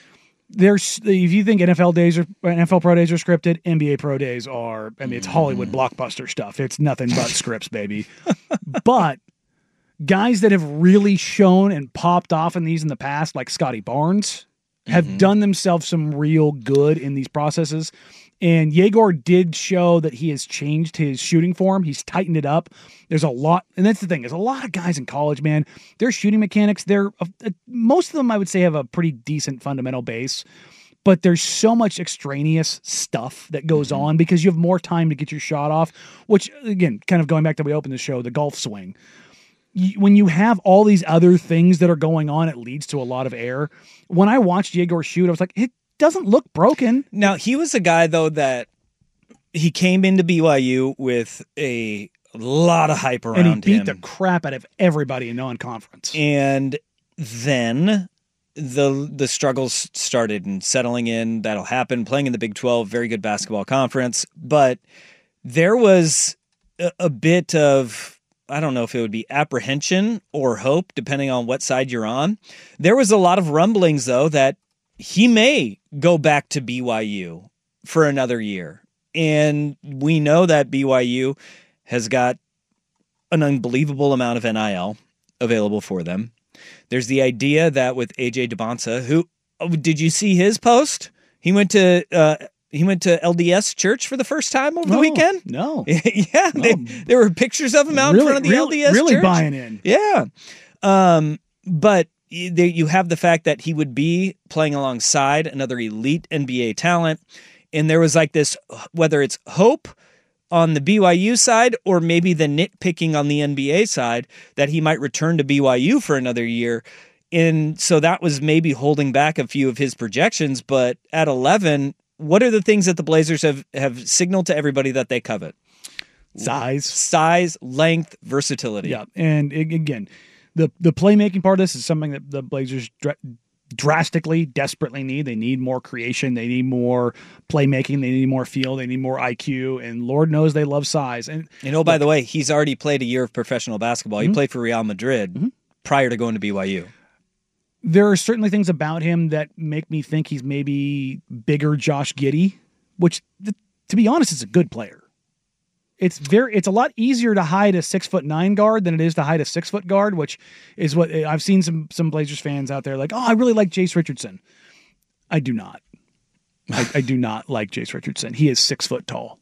if you think NFL pro days are scripted, NBA pro days are, I mean, it's Hollywood blockbuster stuff. It's nothing but scripts, baby. But guys that have really shown and popped off in these in the past, like Scotty Barnes, have done themselves some real good in these processes. And Yegor did show that he has changed his shooting form. He's tightened it up. There's a lot, and that's the thing. There's a lot of guys in college, man. Their shooting mechanics, most of them, I would say, have a pretty decent fundamental base. But there's so much extraneous stuff that goes on because you have more time to get your shot off, which, again, kind of going back to we opened the show, the golf swing. When you have all these other things that are going on, it leads to a lot of error. When I watched Yegor shoot, I was like, it doesn't look broken. Now, he was a guy, though, that he came into BYU with a lot of hype around him. And he beat the crap out of everybody in non-conference. And then the struggles started and settling in. That'll happen. Playing in the Big 12, very good basketball conference. But there was a bit of, I don't know if it would be apprehension or hope, depending on what side you're on. There was a lot of rumblings, though, that he may go back to BYU for another year. And we know that BYU has got an unbelievable amount of NIL available for them. There's the idea that with AJ Debonsa, who, did you see his post? He went to LDS church for the first time over the weekend? No. Yeah, no. There were pictures of him out in front of the LDS church. Really buying in. Yeah. But you have the fact that he would be playing alongside another elite NBA talent. And there was like this, whether it's hope on the BYU side or maybe the nitpicking on the NBA side, that he might return to BYU for another year. And so that was maybe holding back a few of his projections. But at 11, what are the things that the Blazers have signaled to everybody that they covet? Size, length, versatility. Yeah, and again, the playmaking part of this is something that the Blazers drastically, desperately need. They need more creation. They need more playmaking. They need more feel. They need more IQ. And Lord knows they love size. And by the way, he's already played a year of professional basketball. He played for Real Madrid prior to going to BYU. There are certainly things about him that make me think he's maybe bigger Josh Giddey, which, to be honest, is a good player. It's a lot easier to hide a 6'9" guard than it is to hide a 6-foot guard, which is what I've seen some Blazers fans out there like, oh, I really like Jace Richardson. I do not. I do not like Jace Richardson. He is 6 foot tall.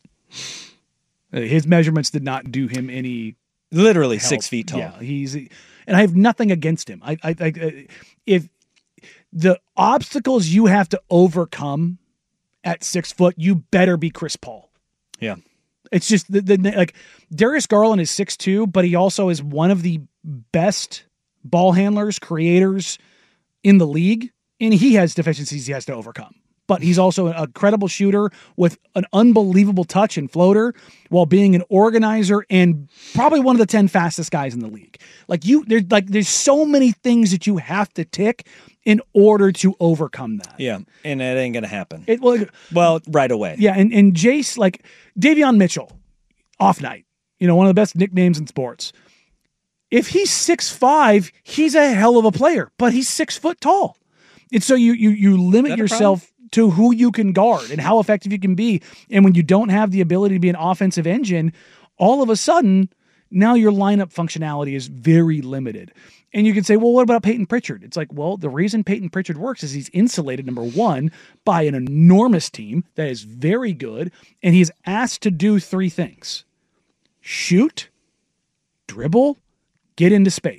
His measurements did not do him any. Literally help. 6 feet tall. Yeah, and I have nothing against him. If the obstacles you have to overcome at 6 foot, you better be Chris Paul. Yeah. It's just like Darius Garland is 6'2", but he also is one of the best ball handlers, creators in the league, and he has deficiencies he has to overcome. But he's also a credible shooter with an unbelievable touch and floater while being an organizer and probably one of the 10 fastest guys in the league. There's so many things that you have to tick in order to overcome that. Yeah, and it ain't going to happen. Well, right away. Yeah, and Jace, like Davion Mitchell, off night, one of the best nicknames in sports. If he's 6'5", he's a hell of a player, but he's 6 foot tall. And so you limit yourself to who you can guard and how effective you can be. And when you don't have the ability to be an offensive engine, all of a sudden, now your lineup functionality is very limited. And you can say, well, what about Peyton Pritchard? It's like, well, the reason Peyton Pritchard works is he's insulated, number one, by an enormous team that is very good, and he's asked to do 3 things: shoot, dribble, get into space.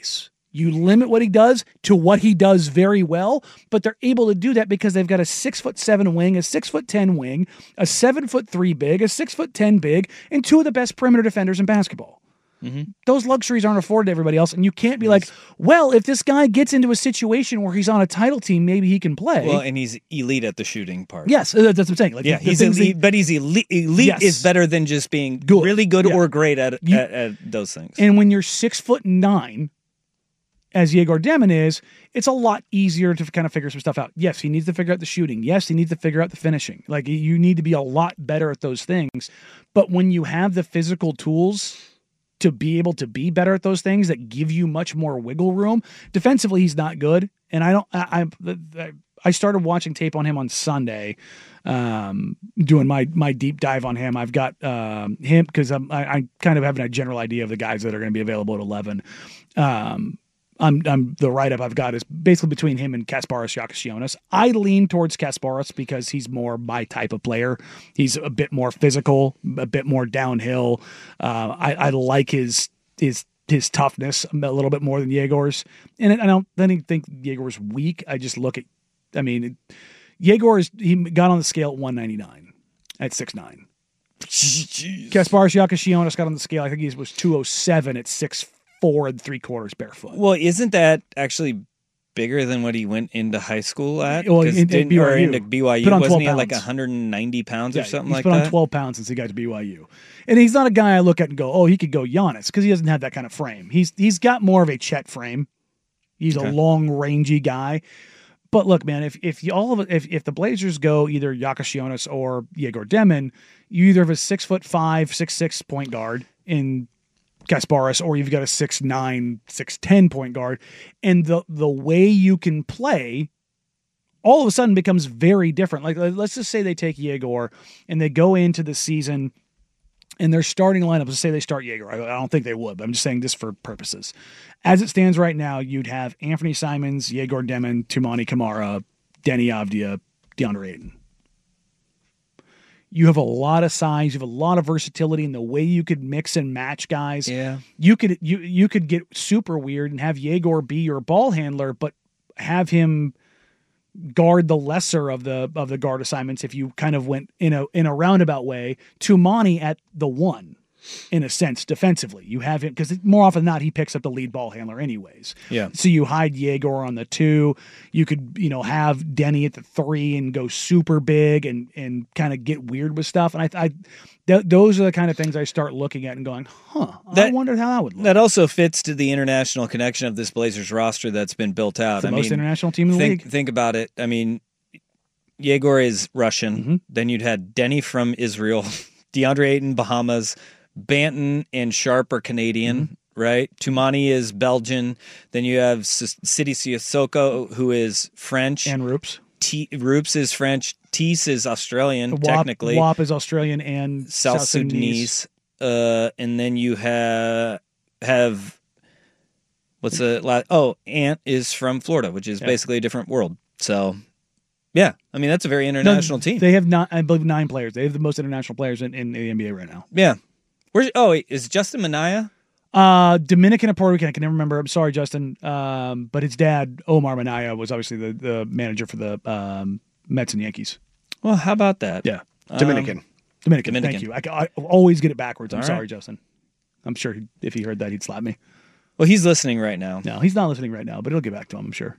You limit what he does to what he does very well, but they're able to do that because they've got a 6'7" wing, a 6'10" wing, a 7'3" big, a 6'10" big, and two of the best perimeter defenders in basketball. Mm-hmm. Those luxuries aren't afforded to everybody else, and you can't be like, well, if this guy gets into a situation where he's on a title team, maybe he can play. Well, and he's elite at the shooting part. Yes, that's what I'm saying. Like, yeah, he's elite, but he's elite. Elite Yes. is better than just being really good or great at those things. And when you're 6'9", as Yegor Demin is, it's a lot easier to kind of figure some stuff out. Yes, he needs to figure out the shooting. Yes, he needs to figure out the finishing. Like, you need to be a lot better at those things. But when you have the physical tools to be able to be better at those things that give you much more wiggle room, defensively, he's not good. And I started watching tape on him on Sunday, doing my deep dive on him. I've got him because I kind of have a general idea of the guys that are going to be available at 11. I'm the write-up I've got is basically between him and Kasparas Giakoušionis. I lean towards Kasparas because he's more my type of player. He's a bit more physical, a bit more downhill. I like his toughness a little bit more than Yegor's. And I don't think Yegor's weak. I just look at, he got on the scale at 199 at 6'9". Kasparas Giakoušionis got on the scale, I think he was 207 at 6'4" and 3/4 barefoot. Well, isn't that actually bigger than what he went into high school at? Well, into BYU, wasn't he at like 190 pounds or something like that? He's put on 12 pounds since he got to BYU. And he's not a guy I look at and go, oh, he could go Giannis, because he doesn't have that kind of frame. He's got more of a Chet frame. He's a long, rangy guy. But look, man, if the Blazers go either Giakoušionis or Yegor Demin, you either have a 6'5", 6'6" point guard in Kasparas, or you've got a 6'9", 6'10" point guard, and the way you can play all of a sudden becomes very different. Like, let's just say they take Yegor and they go into the season and their starting lineup, let's say they start Yegor. I don't think they would, but I'm just saying this for purposes. As it stands right now, you'd have Anthony Simons, Yegor Demin, Toumani Camara, Deni Avdija, DeAndre Ayton. You have a lot of size. You have a lot of versatility in the way you could mix and match guys. Yeah, you could get super weird and have Yegor be your ball handler, but have him guard the lesser of the guard assignments. If you kind of went in a roundabout way, Toumani at the 1. In a sense, defensively, you have him because more often than not he picks up the lead ball handler anyways. Yeah. So you hide Yegor on the 2. You could have Deni at the 3 and go super big and kind of get weird with stuff. And those are the kind of things I start looking at and going, I wonder how that would look. That also fits to the international connection of this Blazers roster that's been built out. It's the most international team in the league. Think about it. I mean, Yegor is Russian. Mm-hmm. Then you'd had Deni from Israel, DeAndre Ayton, Bahamas. Banton and Sharp are Canadian, right? Toumani is Belgian. Then you have Sidi Sissoko, who is French. And Roops. Roops is French. Teese is Australian, technically. Wap is Australian and South Sudanese. And then you have what's the last? Oh, Ant is from Florida, which is basically a different world. So, yeah, I mean, that's a very international team. They have, I believe, 9 players. They have the most international players in the NBA right now. Yeah. Is Justin Minaya? Dominican or Puerto Rican, I can never remember. I'm sorry, Justin. But his dad, Omar Minaya, was obviously the manager for the Mets and Yankees. Well, how about that? Yeah. Dominican. Thank you. I always get it backwards. I'm All sorry, right. Justin. I'm sure if he heard that, he'd slap me. Well, he's listening right now. No, he's not listening right now, but it'll get back to him, I'm sure.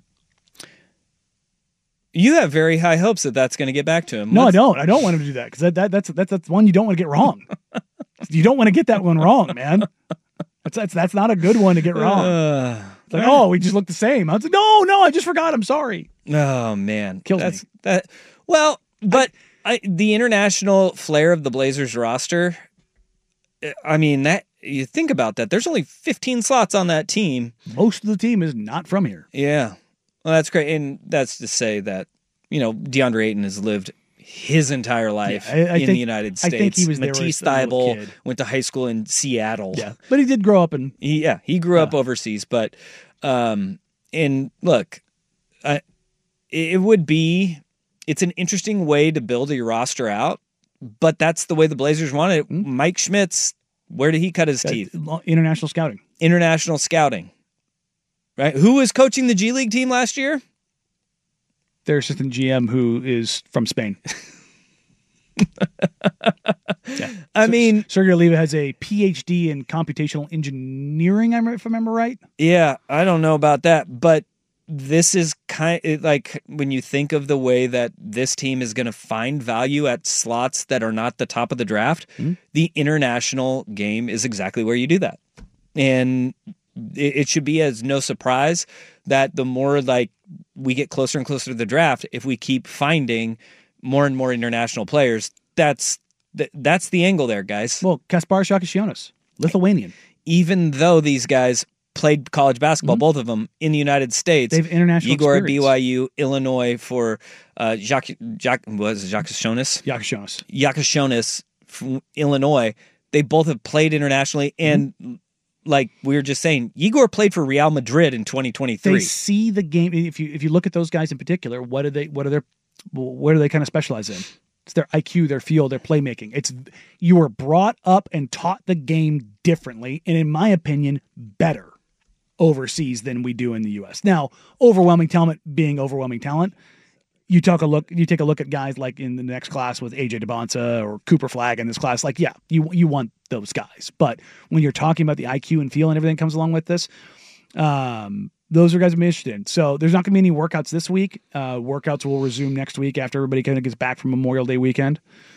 You have very high hopes that that's going to get back to him. No, I don't. I don't want him to do that because that's one you don't want to get wrong. You don't want to get that one wrong, man. That's not a good one to get wrong. It's like, we just look the same. I was like, no, I just forgot. I'm sorry. Oh man, kills me. That. Well, but the international flair of the Blazers roster. I mean, that you think about that. There's only 15 slots on that team. Most of the team is not from here. Yeah, well, that's great, and that's to say that DeAndre Ayton has lived his entire life in the United States. I think he was Matisse there as a little kid. went to high school in Seattle. Yeah, but he did grow up in. He grew up overseas. But and look, it's an interesting way to build your roster out. But that's the way the Blazers want it. Mm-hmm. Mike Schmitz, where did he cut his teeth? International scouting. International scouting. right? Who was coaching the G League team last year? Their assistant GM who is from Spain. Yeah. I mean, Sergio Oliva has a PhD in computational engineering, if I remember right. Yeah, I don't know about that, but this is kind of like when you think of the way that this team is going to find value at slots that are not the top of the draft, the international game is exactly where you do that. And it should be as no surprise that the more like we get closer and closer to the draft, if we keep finding more and more international players, that's the angle there, guys. Well, Kaspar Shakashionis, Lithuanian. Even though these guys played college basketball, both of them in the United States. They have international Igor at experience. BYU, Illinois for Yakashonis from Illinois. They both have played internationally, and like we were just saying, Igor played for Real Madrid in 2023. They see the game. If you look at those guys in particular, what do they kind of specialize in? It's their IQ, their feel, their playmaking. It's you were brought up and taught the game differently, and in my opinion, better overseas than we do in the U.S. Now, overwhelming talent being overwhelming talent, you take a look at guys like in the next class with AJ DeBonsa or Cooper Flagg in this class. Like, yeah, you want those guys, but when you're talking about the IQ and feel and everything that comes along with this, those are guys I'm interested in. So there's not going to be any workouts this week. Workouts will resume next week after everybody kind of gets back from Memorial Day weekend.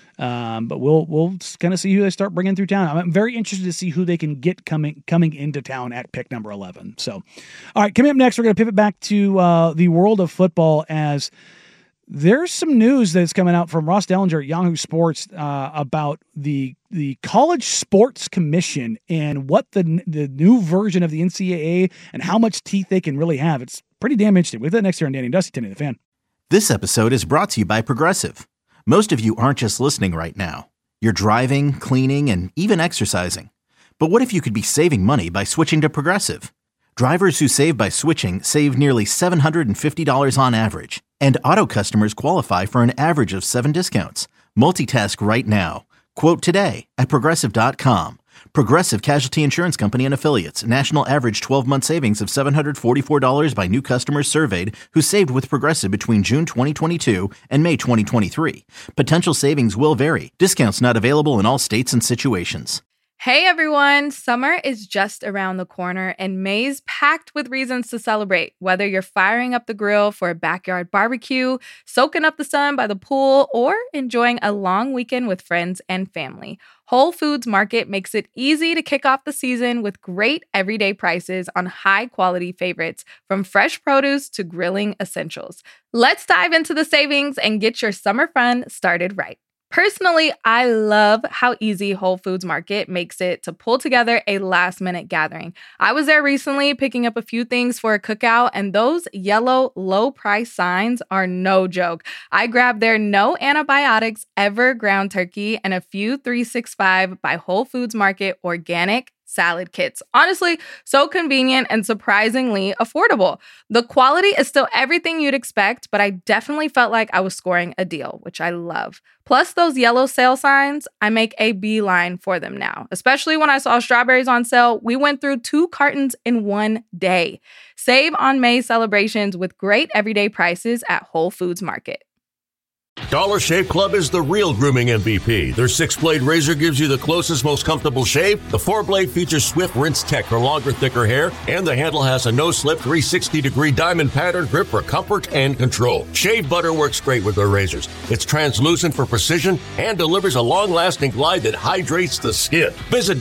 But we'll kind of see who they start bringing through town. I'm very interested to see who they can get coming into town at pick number 11. So, all right, coming up next, we're going to pivot back to the world of football as there's some news that's coming out from Ross Dellinger at Yahoo Sports about the College Sports Commission and what the new version of the NCAA and how much teeth they can really have. It's pretty damn interesting. We'll have that next here on Danny and Dusty, Danny the Fan. This episode is brought to you by Progressive. Most of you aren't just listening right now. You're driving, cleaning, and even exercising. But what if you could be saving money by switching to Progressive? Drivers who save by switching save nearly $750 on average. And auto customers qualify for an average of 7 discounts. Multitask right now. Quote today at Progressive.com. Progressive Casualty Insurance Company and Affiliates. National average 12-month savings of $744 by new customers surveyed who saved with Progressive between June 2022 and May 2023. Potential savings will vary. Discounts not available in all states and situations. Hey everyone, summer is just around the corner and May's packed with reasons to celebrate. Whether you're firing up the grill for a backyard barbecue, soaking up the sun by the pool, or enjoying a long weekend with friends and family, Whole Foods Market makes it easy to kick off the season with great everyday prices on high-quality favorites, from fresh produce to grilling essentials. Let's dive into the savings and get your summer fun started right. Personally, I love how easy Whole Foods Market makes it to pull together a last-minute gathering. I was there recently picking up a few things for a cookout, and those yellow low-price signs are no joke. I grabbed their no antibiotics ever ground turkey and a few 365 by Whole Foods Market organic salad kits. Honestly, so convenient and surprisingly affordable. The quality is still everything you'd expect, but I definitely felt like I was scoring a deal, which I love. Plus those yellow sale signs, I make a beeline for them now. Especially when I saw strawberries on sale, we went through 2 cartons in one day. Save on May celebrations with great everyday prices at Whole Foods Market. Dollar Shave Club is the real grooming MVP. Their 6-blade razor gives you the closest, most comfortable shave. The 4-blade features swift rinse tech for longer, thicker hair. And the handle has a no-slip 360-degree diamond pattern grip for comfort and control. Shave butter works great with their razors. It's translucent for precision and delivers a long-lasting glide that hydrates the skin. Visit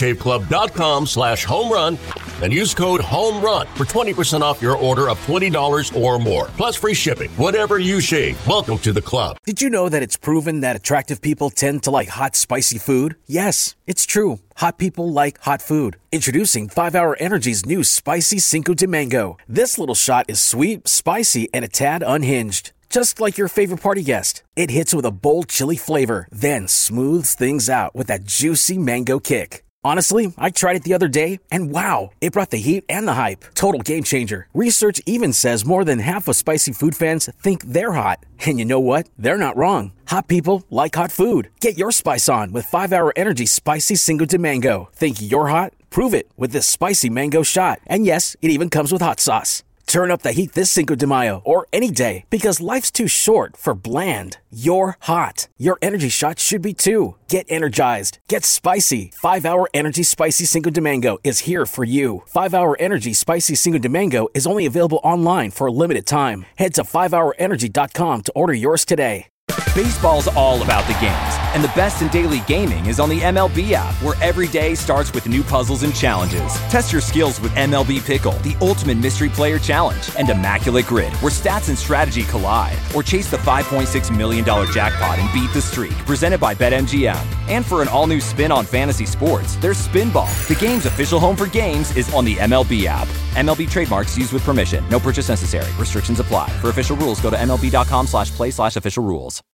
DollarShaveClub.com/homerun and use code HOMERUN for 20% off your order of $20 or more. Plus free shipping. Whatever you shave, welcome to the club. Did you know that it's proven that attractive people tend to like hot, spicy food? Yes, it's true. Hot people like hot food. Introducing 5-Hour Energy's new Spicy Cinco de Mango. This little shot is sweet, spicy, and a tad unhinged. Just like your favorite party guest. It hits with a bold chili flavor, then smooths things out with that juicy mango kick. Honestly, I tried it the other day, and wow, it brought the heat and the hype. Total game changer. Research even says more than half of spicy food fans think they're hot. And you know what? They're not wrong. Hot people like hot food. Get your spice on with 5-Hour Energy Spicy Cinco de Mango. Think you're hot? Prove it with this spicy mango shot. And yes, it even comes with hot sauce. Turn up the heat this Cinco de Mayo or any day, because life's too short for bland. You're hot. Your energy shot should be too. Get energized. Get spicy. 5-Hour Energy Spicy Cinco de Mango is here for you. 5-Hour Energy Spicy Cinco de Mango is only available online for a limited time. Head to 5hourenergy.com to order yours today. Baseball's all about the games, and the best in daily gaming is on the MLB app, where every day starts with new puzzles and challenges. Test your skills with MLB Pickle, the ultimate mystery player challenge, and Immaculate Grid, where stats and strategy collide. Or chase the $5.6 million jackpot and beat the streak, presented by BetMGM. And for an all-new spin on fantasy sports, there's Spinball. The game's official home for games is on the MLB app. MLB trademarks used with permission. No purchase necessary. Restrictions apply. For official rules, go to MLB.com/play/official rules.